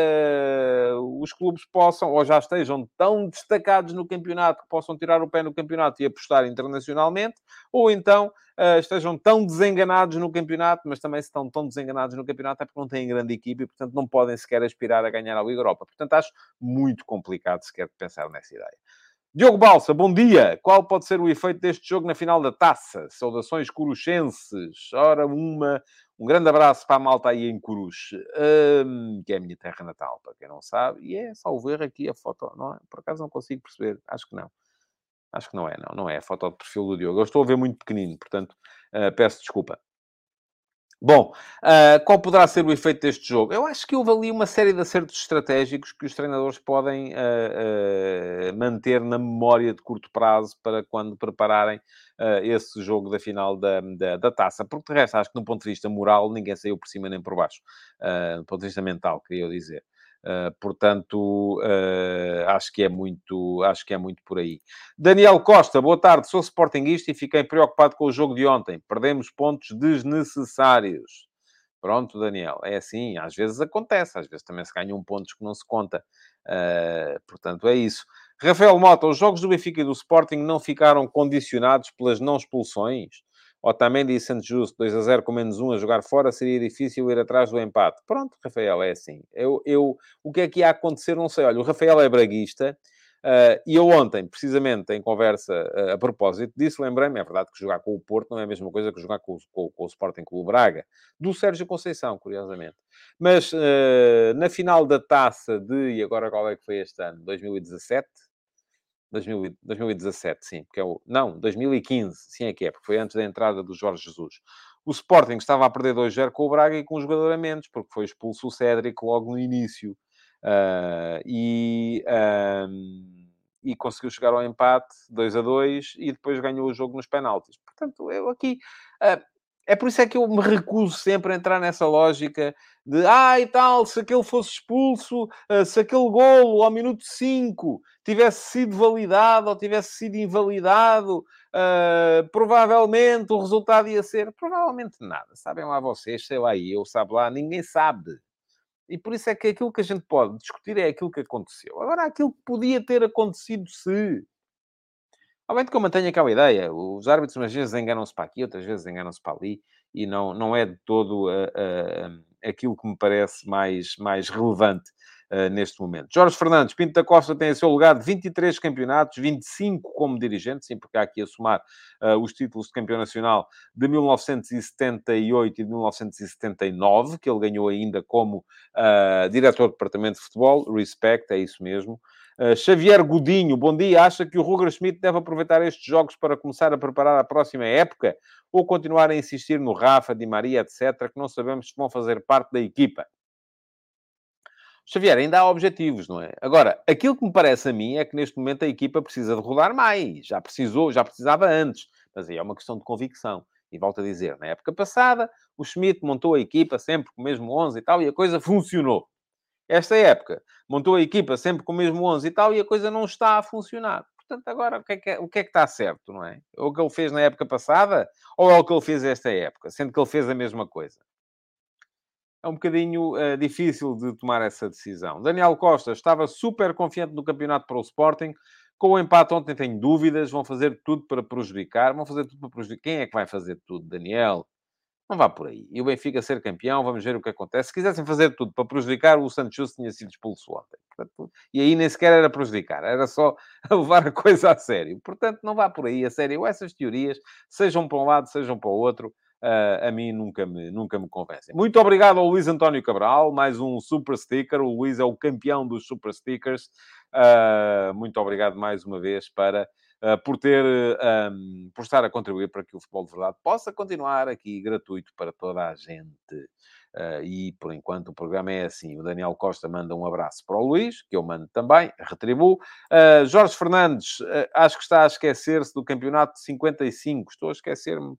uh, uh, os clubes possam, ou já estejam tão destacados no campeonato, que possam tirar o pé no campeonato e apostar internacionalmente, ou então uh, estejam tão desenganados no campeonato, mas também se estão tão desenganados no campeonato é porque não têm grande equipe e, portanto, não podem sequer aspirar a ganhar a Liga Europa. Portanto, acho muito complicado sequer pensar nessa ideia. Diogo Balsa, bom dia. Qual pode ser o efeito deste jogo na final da Taça? Saudações coruchenses. Ora, uma... Um grande abraço para a malta aí em Coruche, um, que é a minha terra natal, para quem não sabe. E é só ver aqui a foto, não é? Por acaso não consigo perceber. Acho que não. Acho que não é, não. Não é a foto de perfil do Diogo. Eu estou a ver muito pequenino, portanto, uh, peço desculpa. Bom, uh, qual poderá ser o efeito deste jogo? Eu acho que houve ali uma série de acertos estratégicos que os treinadores podem uh, uh, manter na memória de curto prazo para quando prepararem uh, esse jogo da final da, da, da taça. Porque, de resto, acho que, do ponto de vista moral, ninguém saiu por cima nem por baixo. Uh, do ponto de vista mental, queria eu dizer. Uh, portanto, uh, acho que é muito, acho que é muito por aí. Daniel Costa, boa tarde, sou sportinguista e fiquei preocupado com o jogo de ontem. Perdemos pontos desnecessários. Pronto, Daniel, é assim, às vezes acontece, às vezes também se ganham pontos que não se conta. Uh, portanto, é isso. Rafael Mota, os jogos do Benfica e do Sporting não ficaram condicionados pelas não expulsões? Otamendi e Santos Justo, dois a zero com menos um a jogar fora, seria difícil ir atrás do empate. Pronto, Rafael, é assim. Eu, eu, o que é que ia acontecer, não sei. Olha, o Rafael é braguista, uh, e eu ontem, precisamente, em conversa uh, a propósito disso, lembrei-me, é verdade que jogar com o Porto não é a mesma coisa que jogar com, com, com o Sporting Clube Braga, do Sérgio Conceição, curiosamente. Mas, uh, na final da Taça de, e agora qual é que foi este ano? dois mil e dezassete? dois mil, dois mil e dezassete, sim, porque é o... Não, dois mil e quinze, sim é que é, porque foi antes da entrada do Jorge Jesus. O Sporting estava a perder dois a zero com o Braga e com um jogador a menos, porque foi expulso o Cédric logo no início. Uh, e, um, e conseguiu chegar ao empate, dois a dois, e depois ganhou o jogo nos penaltis. Portanto, eu aqui... Uh, é por isso é que eu me recuso sempre a entrar nessa lógica de, ah, e tal, se aquele fosse expulso, se aquele golo ao minuto cinco tivesse sido validado ou tivesse sido invalidado, Uh, provavelmente o resultado ia ser... Provavelmente nada. Sabem lá vocês, sei lá eu, sabe lá, ninguém sabe. E por isso é que aquilo que a gente pode discutir é aquilo que aconteceu. Agora, aquilo que podia ter acontecido se... Obviamente que eu mantenho aquela ideia. Os árbitros, umas vezes, enganam-se para aqui, outras vezes enganam-se para ali. E não, não é de todo uh, uh, aquilo que me parece mais, mais relevante uh, neste momento. Jorge Fernandes, Pinto da Costa tem a seu lugar de vinte e três campeonatos, vinte e cinco como dirigente, sim, porque há aqui a somar uh, os títulos de campeão nacional de mil novecentos e setenta e oito e de mil novecentos e setenta e nove, que ele ganhou ainda como uh, diretor do departamento de futebol. Respect, é isso mesmo. Uh, Xavier Godinho, bom dia. Acha que o Roger Schmidt deve aproveitar estes jogos para começar a preparar a próxima época? Ou continuar a insistir no Rafa, Di Maria, etcétera, que não sabemos se vão fazer parte da equipa? Xavier, ainda há objetivos, não é? Agora, aquilo que me parece a mim é que neste momento a equipa precisa de rodar mais. Já precisou, já precisava antes. Mas aí é uma questão de convicção. E volto a dizer, na época passada, o Schmidt montou a equipa sempre com o mesmo onze e tal, e a coisa funcionou. Esta época, montou a equipa sempre com o mesmo onze e tal, e a coisa não está a funcionar. Portanto, agora, o que é que, é, o que, é que está certo, não é? É o que ele fez na época passada, ou é o que ele fez esta época? Sendo que ele fez a mesma coisa. É um bocadinho uh, difícil de tomar essa decisão. Daniel Costa estava super confiante no campeonato para o Sporting. Com o empate ontem tenho dúvidas. Vão fazer tudo para prejudicar. Vão fazer tudo para prejudicar. Quem é que vai fazer tudo, Daniel? Não vá por aí. E o Benfica ser campeão, vamos ver o que acontece. Se quisessem fazer tudo para prejudicar, o Santos tinha sido expulso ontem. Portanto, e aí nem sequer era prejudicar, era só levar a coisa a sério. Portanto, não vá por aí, a sério. Essas teorias, sejam para um lado, sejam para o outro, uh, a mim nunca me, nunca me convencem. Muito obrigado ao Luís António Cabral, mais um super sticker. O Luís é o campeão dos super stickers. Uh, muito obrigado mais uma vez para... Uh, por ter, uh, um, por estar a contribuir para que o Futebol de Verdade possa continuar aqui gratuito para toda a gente. Uh, e, por enquanto, o programa é assim. O Daniel Costa manda um abraço para o Luís, que eu mando também, retribuo. Uh, Jorge Fernandes, uh, acho que está a esquecer-se do campeonato de cinquenta e cinco. Estou a esquecer-me.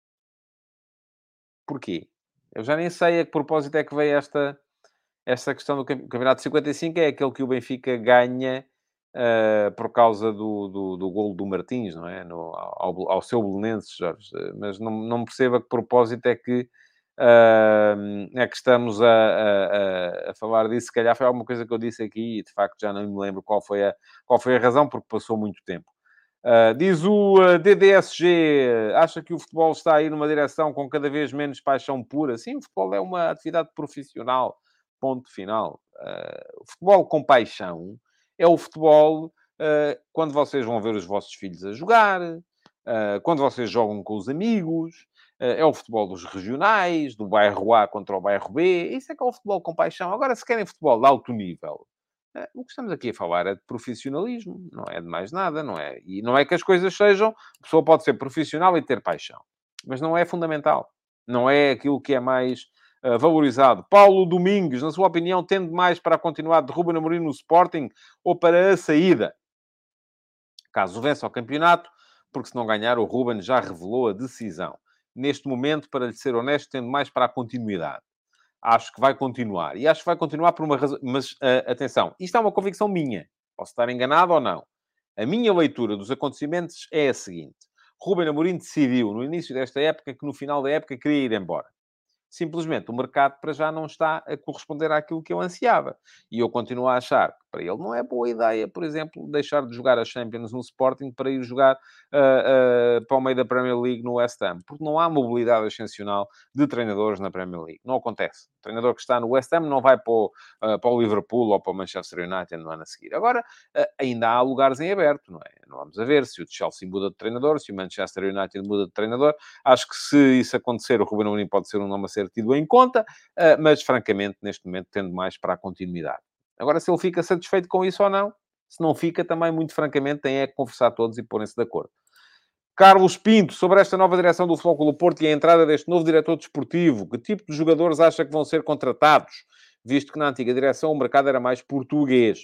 Porquê? Eu já nem sei a que propósito é que veio esta, esta questão do campeonato de cinquenta e cinco. É aquele que o Benfica ganha... Uh, por causa do, do, do golo do Martins, não é? No, ao, ao seu Belenenses, Jorge. Mas não, não perceba que propósito é que, uh, é que estamos a, a, a falar disso. Se calhar foi alguma coisa que eu disse aqui e, de facto, já não me lembro qual foi a, qual foi a razão, porque passou muito tempo. Uh, diz o uh, D D S G, acha que o futebol está a ir numa direção com cada vez menos paixão pura? Sim, o futebol é uma atividade profissional. Ponto final. Uh, o futebol com paixão é o futebol uh, quando vocês vão ver os vossos filhos a jogar, uh, quando vocês jogam com os amigos, uh, é o futebol dos regionais, do bairro A contra o bairro B. Isso é que é o futebol com paixão. Agora, se querem futebol de alto nível, uh, o que estamos aqui a falar é de profissionalismo, não é de mais nada, não é? E não é que as coisas sejam... A pessoa pode ser profissional e ter paixão, mas não é fundamental. Não é aquilo que é mais... Uh, valorizado. Paulo Domingos, na sua opinião, tende mais para a continuidade de Ruben Amorim no Sporting ou para a saída? Caso vença o campeonato, porque se não ganhar, o Ruben já revelou a decisão. Neste momento, para lhe ser honesto, tendo mais para a continuidade. Acho que vai continuar. E acho que vai continuar por uma razão... Mas, uh, atenção, isto é uma convicção minha. Posso estar enganado ou não. A minha leitura dos acontecimentos é a seguinte. Ruben Amorim decidiu, no início desta época, que no final da época queria ir embora. Simplesmente o mercado para já não está a corresponder àquilo que eu ansiava. E eu continuo a achar que para ele não é boa ideia, por exemplo, deixar de jogar a Champions no Sporting para ir jogar uh, uh, para o meio da Premier League no West Ham. Porque não há mobilidade ascensional de treinadores na Premier League. Não acontece. O treinador que está no West Ham não vai para o, uh, para o Liverpool ou para o Manchester United no ano a seguir. Agora, uh, ainda há lugares em aberto, não é? Não vamos a ver se o Chelsea muda de treinador, se o Manchester United muda de treinador. Acho que se isso acontecer, o Ruben Amorim pode ser um nome a ser tido em conta, mas, francamente, neste momento, tendo mais para a continuidade. Agora, se ele fica satisfeito com isso ou não, se não fica, também, muito francamente, tem é que conversar todos e porem-se de acordo. Carlos Pinto, sobre esta nova direção do Futebol Clube do Porto e a entrada deste novo diretor desportivo, que tipo de jogadores acha que vão ser contratados, visto que na antiga direção o mercado era mais português?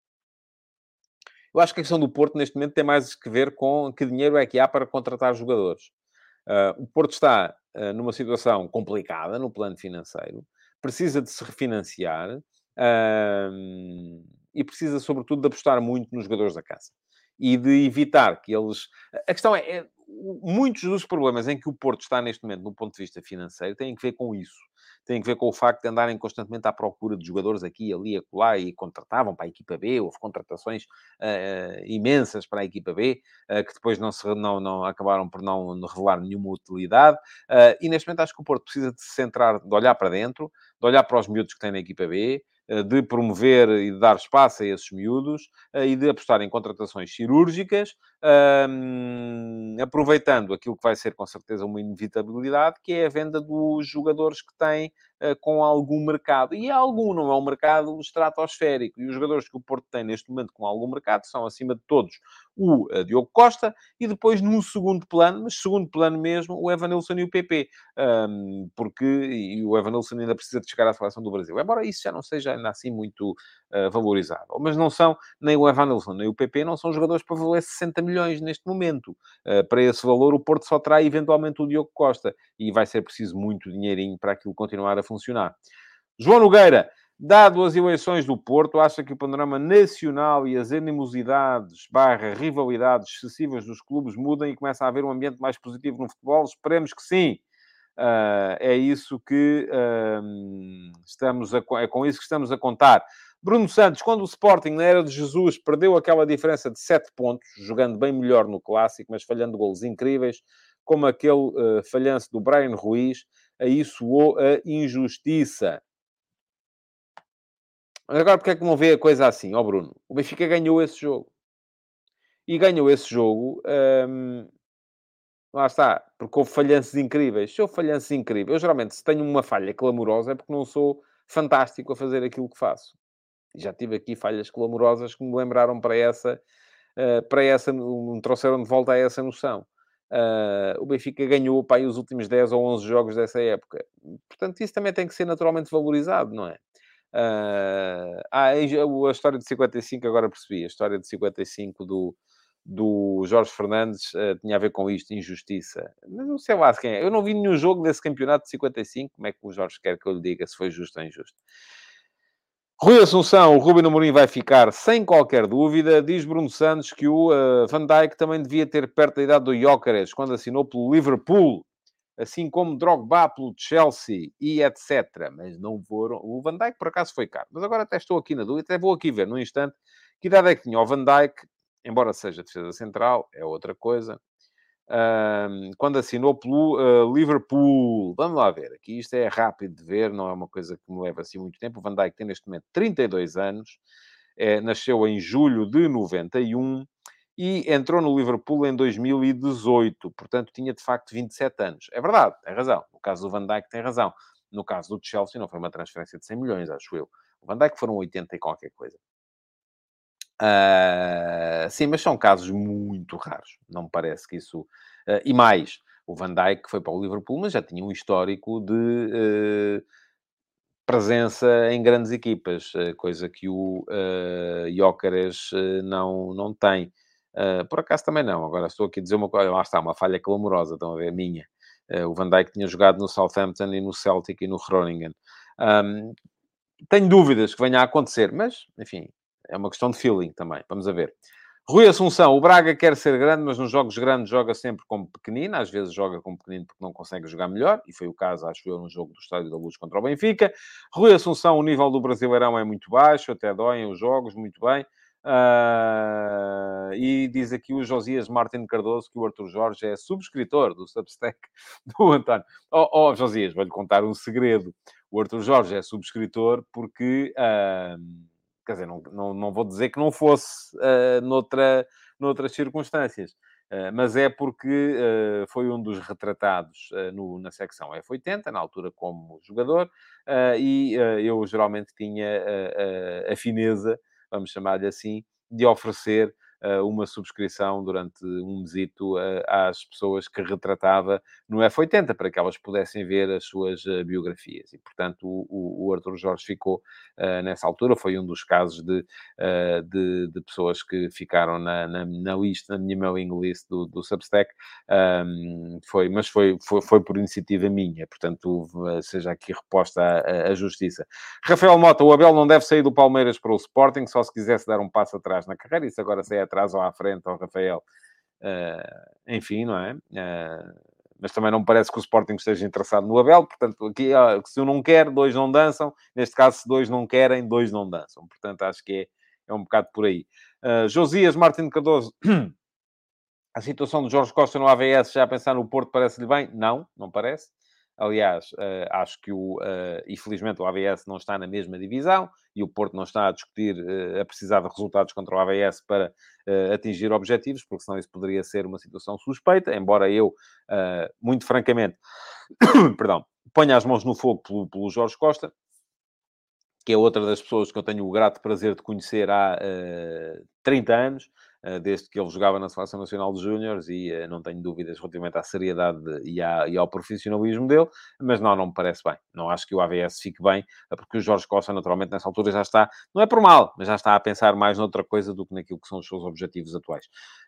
Eu acho que a questão do Porto, neste momento, tem mais que ver com que dinheiro é que há para contratar jogadores. Uh, o Porto está uh, numa situação complicada no plano financeiro, precisa de se refinanciar uh, e precisa, sobretudo, de apostar muito nos jogadores da casa. e de evitar que eles... A questão é, é, muitos dos problemas em que o Porto está neste momento, do ponto de vista financeiro, têm que ver com isso. Têm que ver com o facto de andarem constantemente à procura de jogadores aqui, ali, acolá, e contratavam para a equipa B, houve contratações uh, imensas para a equipa B, uh, que depois não, se, não, não acabaram por não revelar nenhuma utilidade. Uh, e neste momento acho que o Porto precisa de se centrar, de olhar para dentro, de olhar para os miúdos que tem na equipa B, de promover e de dar espaço a esses miúdos e de apostar em contratações cirúrgicas, um, aproveitando aquilo que vai ser, com certeza, uma inevitabilidade, que é a venda dos jogadores que têm uh, com algum mercado. E algum, não é um mercado estratosférico. E os jogadores que o Porto tem neste momento com algum mercado são, acima de todos, o uh, Diogo Costa e depois, num segundo plano, mas segundo plano mesmo, o Evanilson e o P P. Um, porque e o Evanilson ainda precisa de chegar à seleção do Brasil. Embora isso já não seja ainda assim muito uh, valorizável. Mas não são, nem o Evanilson nem o P P, não são jogadores para valer sessenta milhões neste momento. Uh, para esse valor, o Porto só terá eventualmente o Diogo Costa. E vai ser preciso muito dinheirinho para aquilo continuar a funcionar. João Nogueira, dado as eleições do Porto, acha que o panorama nacional e as animosidades barra rivalidades excessivas dos clubes mudam e começa a haver um ambiente mais positivo no futebol? Esperemos que sim. Uh, é isso que uh, estamos a, é com isso que estamos a contar. Bruno Santos, quando o Sporting, na era de Jesus, perdeu aquela diferença de sete pontos, jogando bem melhor no Clássico, mas falhando golos incríveis, como aquele uh, falhanço do Brian Ruiz, aí soou a injustiça. Agora, porque é que não vê a coisa assim, ó oh, Bruno? O Benfica ganhou esse jogo. E ganhou esse jogo... Um... Lá está, porque houve falhanços incríveis. Se houve falhanços incríveis, eu geralmente, se tenho uma falha clamorosa, é porque não sou fantástico a fazer aquilo que faço. Já tive aqui falhas clamorosas que me lembraram para essa, uh, para essa, me trouxeram de volta a essa noção. Uh, o Benfica ganhou para aí os últimos dez ou onze jogos dessa época. Portanto, isso também tem que ser naturalmente valorizado, não é? Uh, ah, a história de cinquenta e cinco, agora percebi. A história de cinquenta e cinco do... do Jorge Fernandes uh, tinha a ver com isto, injustiça. Mas não sei lá quem é. Eu não vi nenhum jogo desse campeonato de cinquenta e cinco. Como é que o Jorge quer que eu lhe diga se foi justo ou injusto? Rui Assunção, o Ruben Amorim vai ficar sem qualquer dúvida. Diz Bruno Santos que o uh, Van Dijk também devia ter perto da idade do Gyökeres quando assinou pelo Liverpool, assim como Drogba pelo Chelsea e etcétera. Mas não foram... O Van Dijk, por acaso, foi caro. Mas agora até estou aqui na dúvida. Até vou aqui ver, num instante, que idade é que tinha o Van Dijk. Embora seja defesa central, é outra coisa. Um, quando assinou pelo uh, Liverpool. Vamos lá ver. Aqui isto é rápido de ver, não é uma coisa que me leva assim muito tempo. O Van Dijk tem neste momento trinta e dois anos. É, nasceu em julho de noventa e um e entrou no Liverpool em dois mil e dezoito. Portanto, tinha de facto vinte e sete anos. É verdade, tem razão. No caso do Van Dijk tem razão. No caso do Chelsea não foi uma transferência de cem milhões, acho eu. O Van Dijk foram oitenta e qualquer coisa. Uh, sim, mas são casos muito raros. Não me parece que isso... Uh, e mais, o Van Dijk foi para o Liverpool, mas já tinha um histórico de uh, presença em grandes equipas, uh, coisa que o uh, Gyökeres uh, não, não tem. Uh, por acaso também não. Agora estou aqui a dizer uma coisa. Lá está, uma falha clamorosa, estão a ver, minha. Uh, o Van Dijk tinha jogado no Southampton e no Celtic e no Groningen. Um, tenho dúvidas que venha a acontecer, mas, enfim... É uma questão de feeling também. Vamos a ver. Rui Assunção. O Braga quer ser grande, mas nos jogos grandes joga sempre como pequenino. Às vezes joga como pequenino porque não consegue jogar melhor. E foi o caso, acho eu, no jogo do Estádio da Luz contra o Benfica. Rui Assunção. O nível do Brasileirão é muito baixo. Até doem os jogos. Muito bem. Uh, e diz aqui o Josias Martin Cardoso que o Arthur Jorge é subscritor do Substack do António. Oh, oh Josias, vou-lhe contar um segredo. O Arthur Jorge é subscritor porque... Uh, Quer dizer, não, não, não vou dizer que não fosse uh, noutra, noutras circunstâncias, uh, mas é porque uh, foi um dos retratados uh, no, na secção F oitenta, na altura como jogador, uh, e uh, eu geralmente tinha uh, uh, a fineza, vamos chamar-lhe assim, de oferecer uh, uma subscrição durante um mesito uh, às pessoas que retratava no F oitenta, para que elas pudessem ver as suas uh, biografias. E, portanto, o, o Arthur Jorge ficou uh, nessa altura. Foi um dos casos de, uh, de, de pessoas que ficaram na, na, na lista, na minha mailing list do, do Substack. Um, foi, mas foi, foi, foi por iniciativa minha. Portanto, uh, seja aqui reposta a, a, a justiça. Rafael Mota, o Abel não deve sair do Palmeiras para o Sporting, só se quisesse dar um passo atrás na carreira. Isso agora se é atrás ou à frente ao Rafael. Uh, enfim, não é? Uh, mas também não me parece que o Sporting esteja interessado no Abel, portanto, aqui, uh, se um não quer, dois não dançam. Neste caso, se dois não querem, dois não dançam. Portanto, acho que é, é um bocado por aí. Uh, Josias Martins Cardoso... A situação do Jorge Costa no A V S, já a pensar no Porto, parece-lhe bem? Não, não parece. Aliás, uh, acho que o... Uh, infelizmente, o A V S não está na mesma divisão e o Porto não está a discutir, uh, a precisar de resultados contra o A V S para uh, atingir objetivos, porque senão isso poderia ser uma situação suspeita, embora eu, uh, muito francamente, perdão, ponha as mãos no fogo pelo, pelo Jorge Costa, que é outra das pessoas que eu tenho o grato prazer de conhecer há uh, trinta anos, uh, desde que ele jogava na Seleção Nacional de Júniores, e uh, não tenho dúvidas relativamente à seriedade e, à, e ao profissionalismo dele, mas não, não me parece bem. Não acho que o A V S fique bem, porque o Jorge Costa, naturalmente, nessa altura já está, não é por mal, mas já está a pensar mais noutra coisa do que naquilo que são os seus objetivos atuais.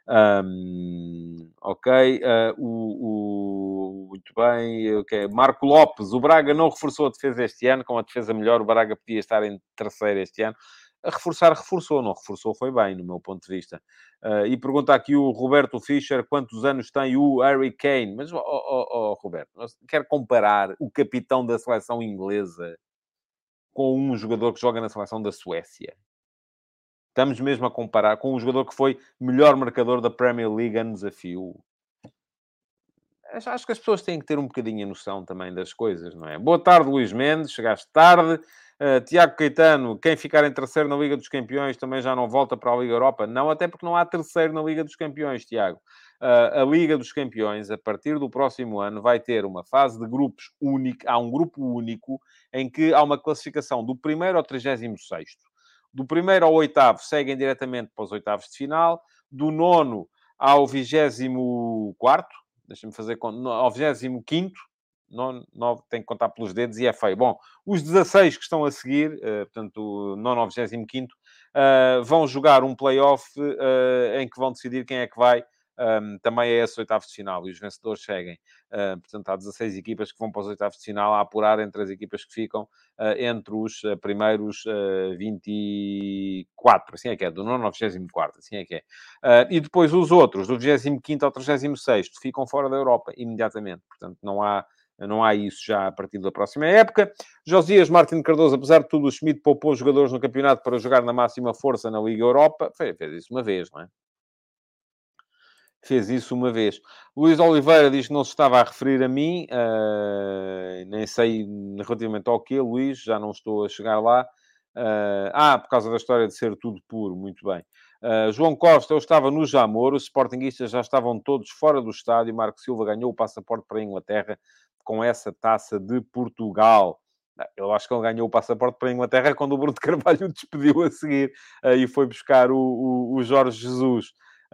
Um, ok, uh, o, o, muito bem, okay. Marco Lopes, o Braga não reforçou a defesa este ano, com a defesa melhor, o Braga podia estar em terceiro este ano. A reforçar, reforçou, não reforçou, foi bem, no meu ponto de vista. Uh, e pergunta aqui o Roberto Fischer, quantos anos tem o Harry Kane? Mas, oh, oh, oh, Roberto, quer comparar o capitão da seleção inglesa com um jogador que joga na seleção da Suécia? Estamos mesmo a comparar com um jogador que foi melhor marcador da Premier League ano desafio. Acho que as pessoas têm que ter um bocadinho a noção também das coisas, não é? Boa tarde, Luís Mendes. Chegaste tarde. Uh, Tiago Caetano, quem ficar em terceiro na Liga dos Campeões também já não volta para a Liga Europa? Não, até porque não há terceiro na Liga dos Campeões, Tiago. Uh, a Liga dos Campeões, a partir do próximo ano, vai ter uma fase de grupos única. Há um grupo único em que há uma classificação do primeiro ao trigésimo sexto. Do primeiro ao oitavo seguem diretamente para os oitavos de final. Do nono ao vigésimo quarto. Deixa-me fazer conta. Ao vigésimo quinto. Nono, nove, tem que contar pelos dedos e é feio. Bom, os dezasseis que estão a seguir, uh, portanto, nono ao vigésimo quinto, uh, vão jogar um play-off uh, em que vão decidir quem é que vai um, também a esses oitavos de final. E os vencedores seguem. Uh, portanto, há dezasseis equipas que vão para os oitavos de final a apurar entre as equipas que ficam uh, entre os uh, primeiros uh, vinte e quatro. Assim é que é, do nono ao vigésimo quarto. Assim é que é. Uh, e depois os outros, do vigésimo quinto ao trigésimo sexto, ficam fora da Europa imediatamente. Portanto, não há... Não há isso já a partir da próxima época. Josias Martins Cardoso, apesar de tudo, o Schmidt poupou jogadores no campeonato para jogar na máxima força na Liga Europa. Fez, fez isso uma vez, não é? Fez isso uma vez. Luís Oliveira diz que não se estava a referir a mim. Uh, nem sei relativamente ao quê, Luís. Já não estou a chegar lá. Uh, ah, por causa da história de ser tudo puro. Muito bem. Uh, João Costa, eu estava no Jamor. Os sportinguistas já estavam todos fora do estádio. Marco Silva ganhou o passaporte para a Inglaterra com essa taça de Portugal. Eu acho que ele ganhou o passaporte para a Inglaterra quando o Bruno de Carvalho o despediu a seguir uh, e foi buscar o, o, o Jorge Jesus.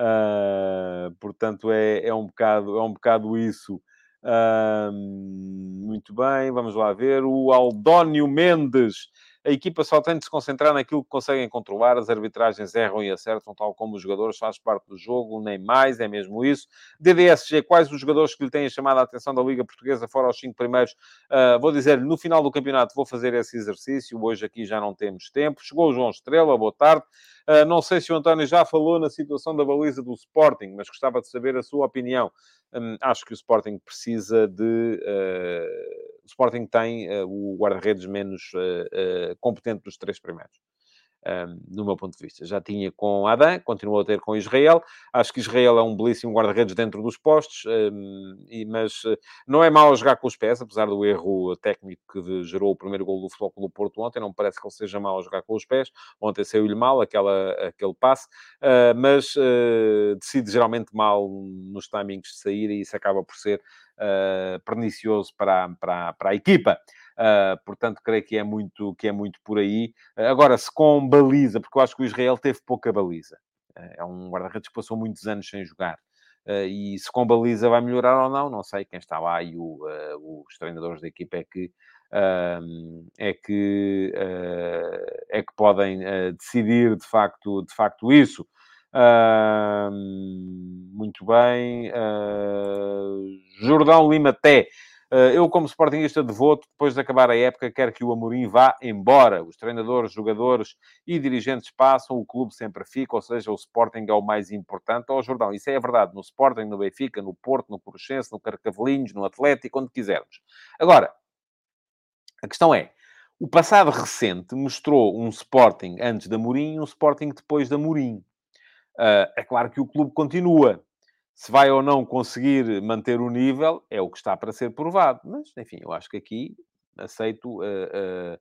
Uh, portanto, é, é, um bocado, é um bocado isso. Uh, muito bem, vamos lá ver. O Aldónio Mendes. A equipa só tem de se concentrar naquilo que conseguem controlar. As arbitragens erram e acertam, tal como os jogadores, faz parte do jogo, nem mais, é mesmo isso. D D S G, quais os jogadores que lhe têm chamado a atenção da Liga Portuguesa, fora os cinco primeiros? Uh, vou dizer-lhe, no final do campeonato vou fazer esse exercício. Hoje aqui já não temos tempo. Chegou o João Estrela, boa tarde. Uh, não sei se o António já falou na situação da baliza do Sporting, mas gostava de saber a sua opinião. Um, acho que o Sporting precisa de... Uh, o Sporting tem uh, o guarda-redes menos uh, uh, competente dos três primeiros. Um, do meu ponto de vista. Já tinha com Adam, continuou a ter com Israel. Acho que Israel é um belíssimo guarda-redes dentro dos postos, um, e, mas uh, não é mau a jogar com os pés, apesar do erro técnico que gerou o primeiro gol do Futebol Clube do Porto ontem. Não me parece que ele seja mau a jogar com os pés. Ontem saiu-lhe mal aquela, aquele passe, uh, mas uh, decide geralmente mal nos timings de sair e isso acaba por ser uh, pernicioso para, para, para a equipa. Uh, portanto, creio que é muito, que é muito por aí. Uh, agora, se com baliza, porque eu acho que o Israel teve pouca baliza. Uh, é um guarda-redes que passou muitos anos sem jogar. Uh, e se com baliza vai melhorar ou não, não sei. Quem está lá e o, uh, os treinadores da equipa é que, uh, é que, uh, é que podem uh, decidir, de facto, de facto isso. Uh, muito bem. Uh, Jordão Lima Té. Eu, como sportinguista devoto, depois de acabar a época, quero que o Amorim vá embora. Os treinadores, jogadores e dirigentes passam, o clube sempre fica, ou seja, o Sporting é o mais importante. Ó, Jordão, isso é verdade no Sporting, no Benfica, no Porto, no Porochense, no Carcavelinhos, no Atlético, onde quisermos. Agora, a questão é, o passado recente mostrou um Sporting antes da Amorim e um Sporting depois da Amorim. É claro que o clube continua. Se vai ou não conseguir manter o nível, é o que está para ser provado. Mas, enfim, eu acho que aqui aceito uh, uh,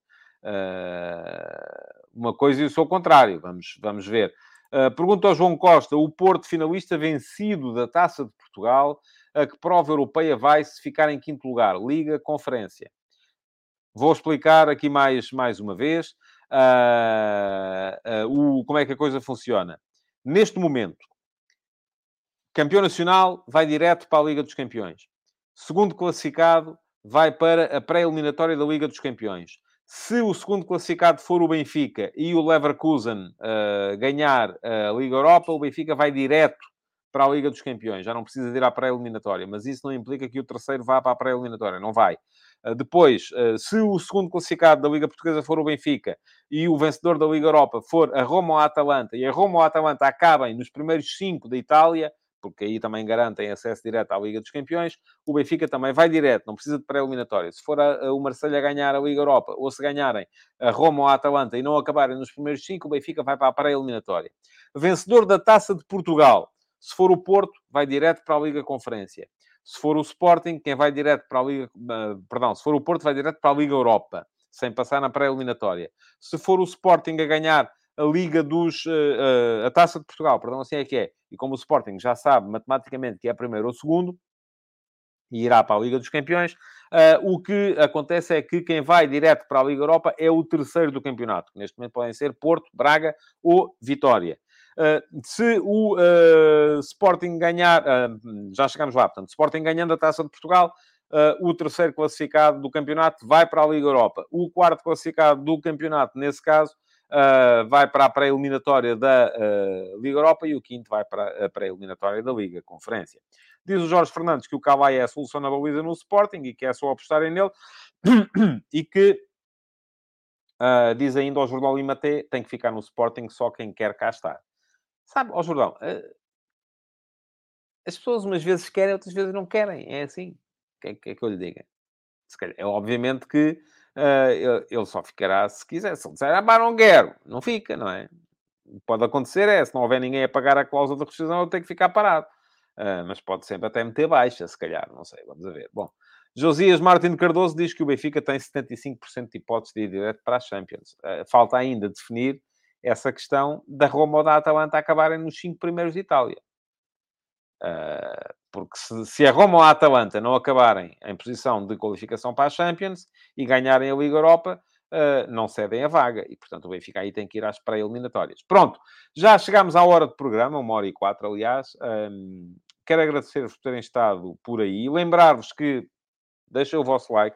uh, uma coisa e o seu contrário. Vamos, vamos ver. Uh, pergunta ao João Costa. O Porto, finalista vencido da Taça de Portugal, a que prova europeia vai se ficar em quinto lugar? Liga, Conferência. Vou explicar aqui mais, mais uma vez uh, uh, o, como é que a coisa funciona. Neste momento, campeão nacional vai direto para a Liga dos Campeões. Segundo classificado vai para a pré-eliminatória da Liga dos Campeões. Se o segundo classificado for o Benfica e o Leverkusen uh, ganhar a Liga Europa, o Benfica vai direto para a Liga dos Campeões. Já não precisa de ir à pré-eliminatória, mas isso não implica que o terceiro vá para a pré-eliminatória. Não vai. Uh, depois, uh, se o segundo classificado da Liga Portuguesa for o Benfica e o vencedor da Liga Europa for a Roma ou a Atalanta, e a Roma ou a Atalanta acabem nos primeiros cinco da Itália, porque aí também garantem acesso direto à Liga dos Campeões, o Benfica também vai direto, não precisa de pré-eliminatória. Se for a, a, o Marselha ganhar a Liga Europa, ou se ganharem a Roma ou a Atalanta e não acabarem nos primeiros cinco, o Benfica vai para a pré-eliminatória. Vencedor da Taça de Portugal, se for o Porto, vai direto para a Liga Conferência. Se for o Sporting, quem vai direto para a Liga... Uh, perdão, se for o Porto, vai direto para a Liga Europa, sem passar na pré-eliminatória. Se for o Sporting a ganhar a Liga dos... Uh, uh, a Taça de Portugal, perdão, assim é que é. E como o Sporting já sabe matematicamente que é primeiro ou segundo, e irá para a Liga dos Campeões, uh, o que acontece é que quem vai direto para a Liga Europa é o terceiro do campeonato, que neste momento podem ser Porto, Braga ou Vitória. Uh, se o uh, Sporting ganhar... Uh, já chegamos lá, portanto, Sporting ganhando a Taça de Portugal, uh, o terceiro classificado do campeonato vai para a Liga Europa. O quarto classificado do campeonato, nesse caso, Uh, vai para a pré-eliminatória da uh, Liga Europa e o quinto vai para a pré-eliminatória da Liga Conferência. Diz o Jorge Fernandes que o Calai é a solução na baliza no Sporting e que é só apostarem nele e que, uh, diz ainda ao Jordão Limaté, tem que ficar no Sporting só quem quer cá estar. Sabe, ó Jordão, uh, as pessoas umas vezes querem, outras vezes não querem. É assim. O que é que, é que eu lhe diga? Se calhar, é obviamente que Uh, ele só ficará se quiser. Se ele disser, ah, pá, não quero, não fica, não é? Pode acontecer, é, se não houver ninguém a pagar a cláusula de rescisão, ele tem que ficar parado. Uh, mas pode sempre até meter baixa, se calhar, não sei, vamos a ver. Bom, Josias Martins Cardoso diz que o Benfica tem setenta e cinco por cento de hipóteses de ir direto para a Champions. Uh, falta ainda definir essa questão da Roma ou da Atalanta acabarem nos cinco primeiros de Itália. Uh, porque se, se a Roma ou a Atalanta não acabarem em posição de qualificação para a Champions e ganharem a Liga Europa, uh, não cedem a vaga. E, portanto, o Benfica aí tem que ir às pré-eliminatórias. Pronto, já chegámos à hora de programa, uma hora e quatro, aliás. Um, quero agradecer-vos por terem estado por aí. Lembrar-vos que deixem o vosso like,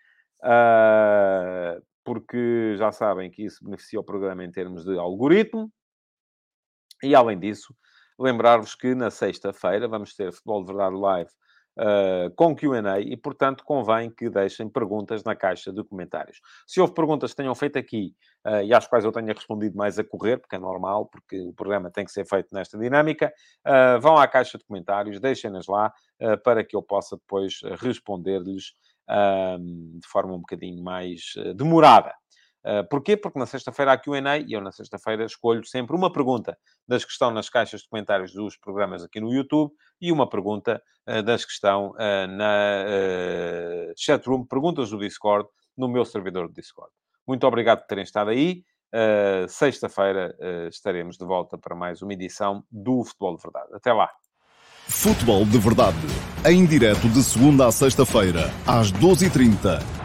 uh, porque já sabem que isso beneficia o programa em termos de algoritmo. E, além disso, lembrar-vos que na sexta-feira vamos ter Futebol de Verdade Live uh, com Q and A e, portanto, convém que deixem perguntas na caixa de comentários. Se houve perguntas que tenham feito aqui uh, e às quais eu tenha respondido mais a correr, porque é normal, porque o programa tem que ser feito nesta dinâmica, uh, vão à caixa de comentários, deixem-nas lá uh, para que eu possa depois responder-lhes uh, de forma um bocadinho mais uh, demorada. Uh, porquê? Porque na sexta-feira há Q and A e eu na sexta-feira escolho sempre uma pergunta das que estão nas caixas de comentários dos programas aqui no YouTube e uma pergunta uh, das que estão uh, na uh, chatroom, perguntas do Discord, no meu servidor de Discord. Muito obrigado por terem estado aí. Uh, sexta-feira uh, estaremos de volta para mais uma edição do Futebol de Verdade. Até lá. Futebol de Verdade, em direto de segunda a sexta-feira, às doze e trinta.